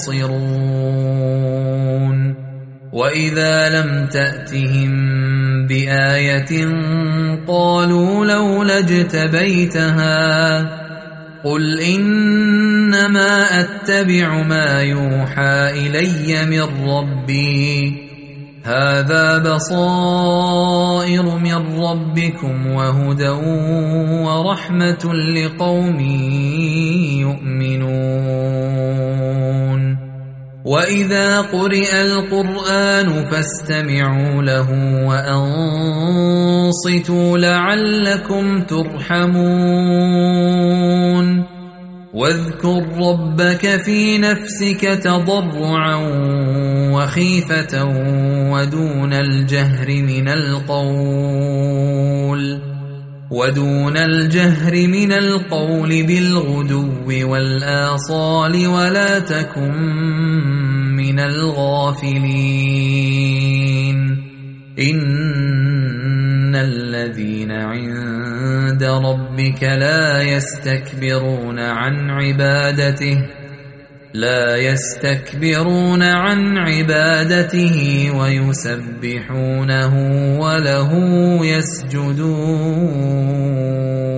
يقصرون وإذا لم تأتهم بآية قالوا لولا اجتبيتها قل إنما أتبع ما يوحى إلي من ربي هذا بصائر من ربكم وهدى ورحمة لقوم يؤمنون وإذا قرئ القرآن فاستمعوا له وأنصتوا لعلكم ترحمون واذكر ربك في نفسك تضرعا وخيفة ودون الجهر من القول ودون الجهر من القول بالغدو والآصال ولا تكن من الغافلين إن الذين عند ربك لا يستكبرون عن عبادته لا يستكبرون عن عبادته ويسبحونه وله يسجدون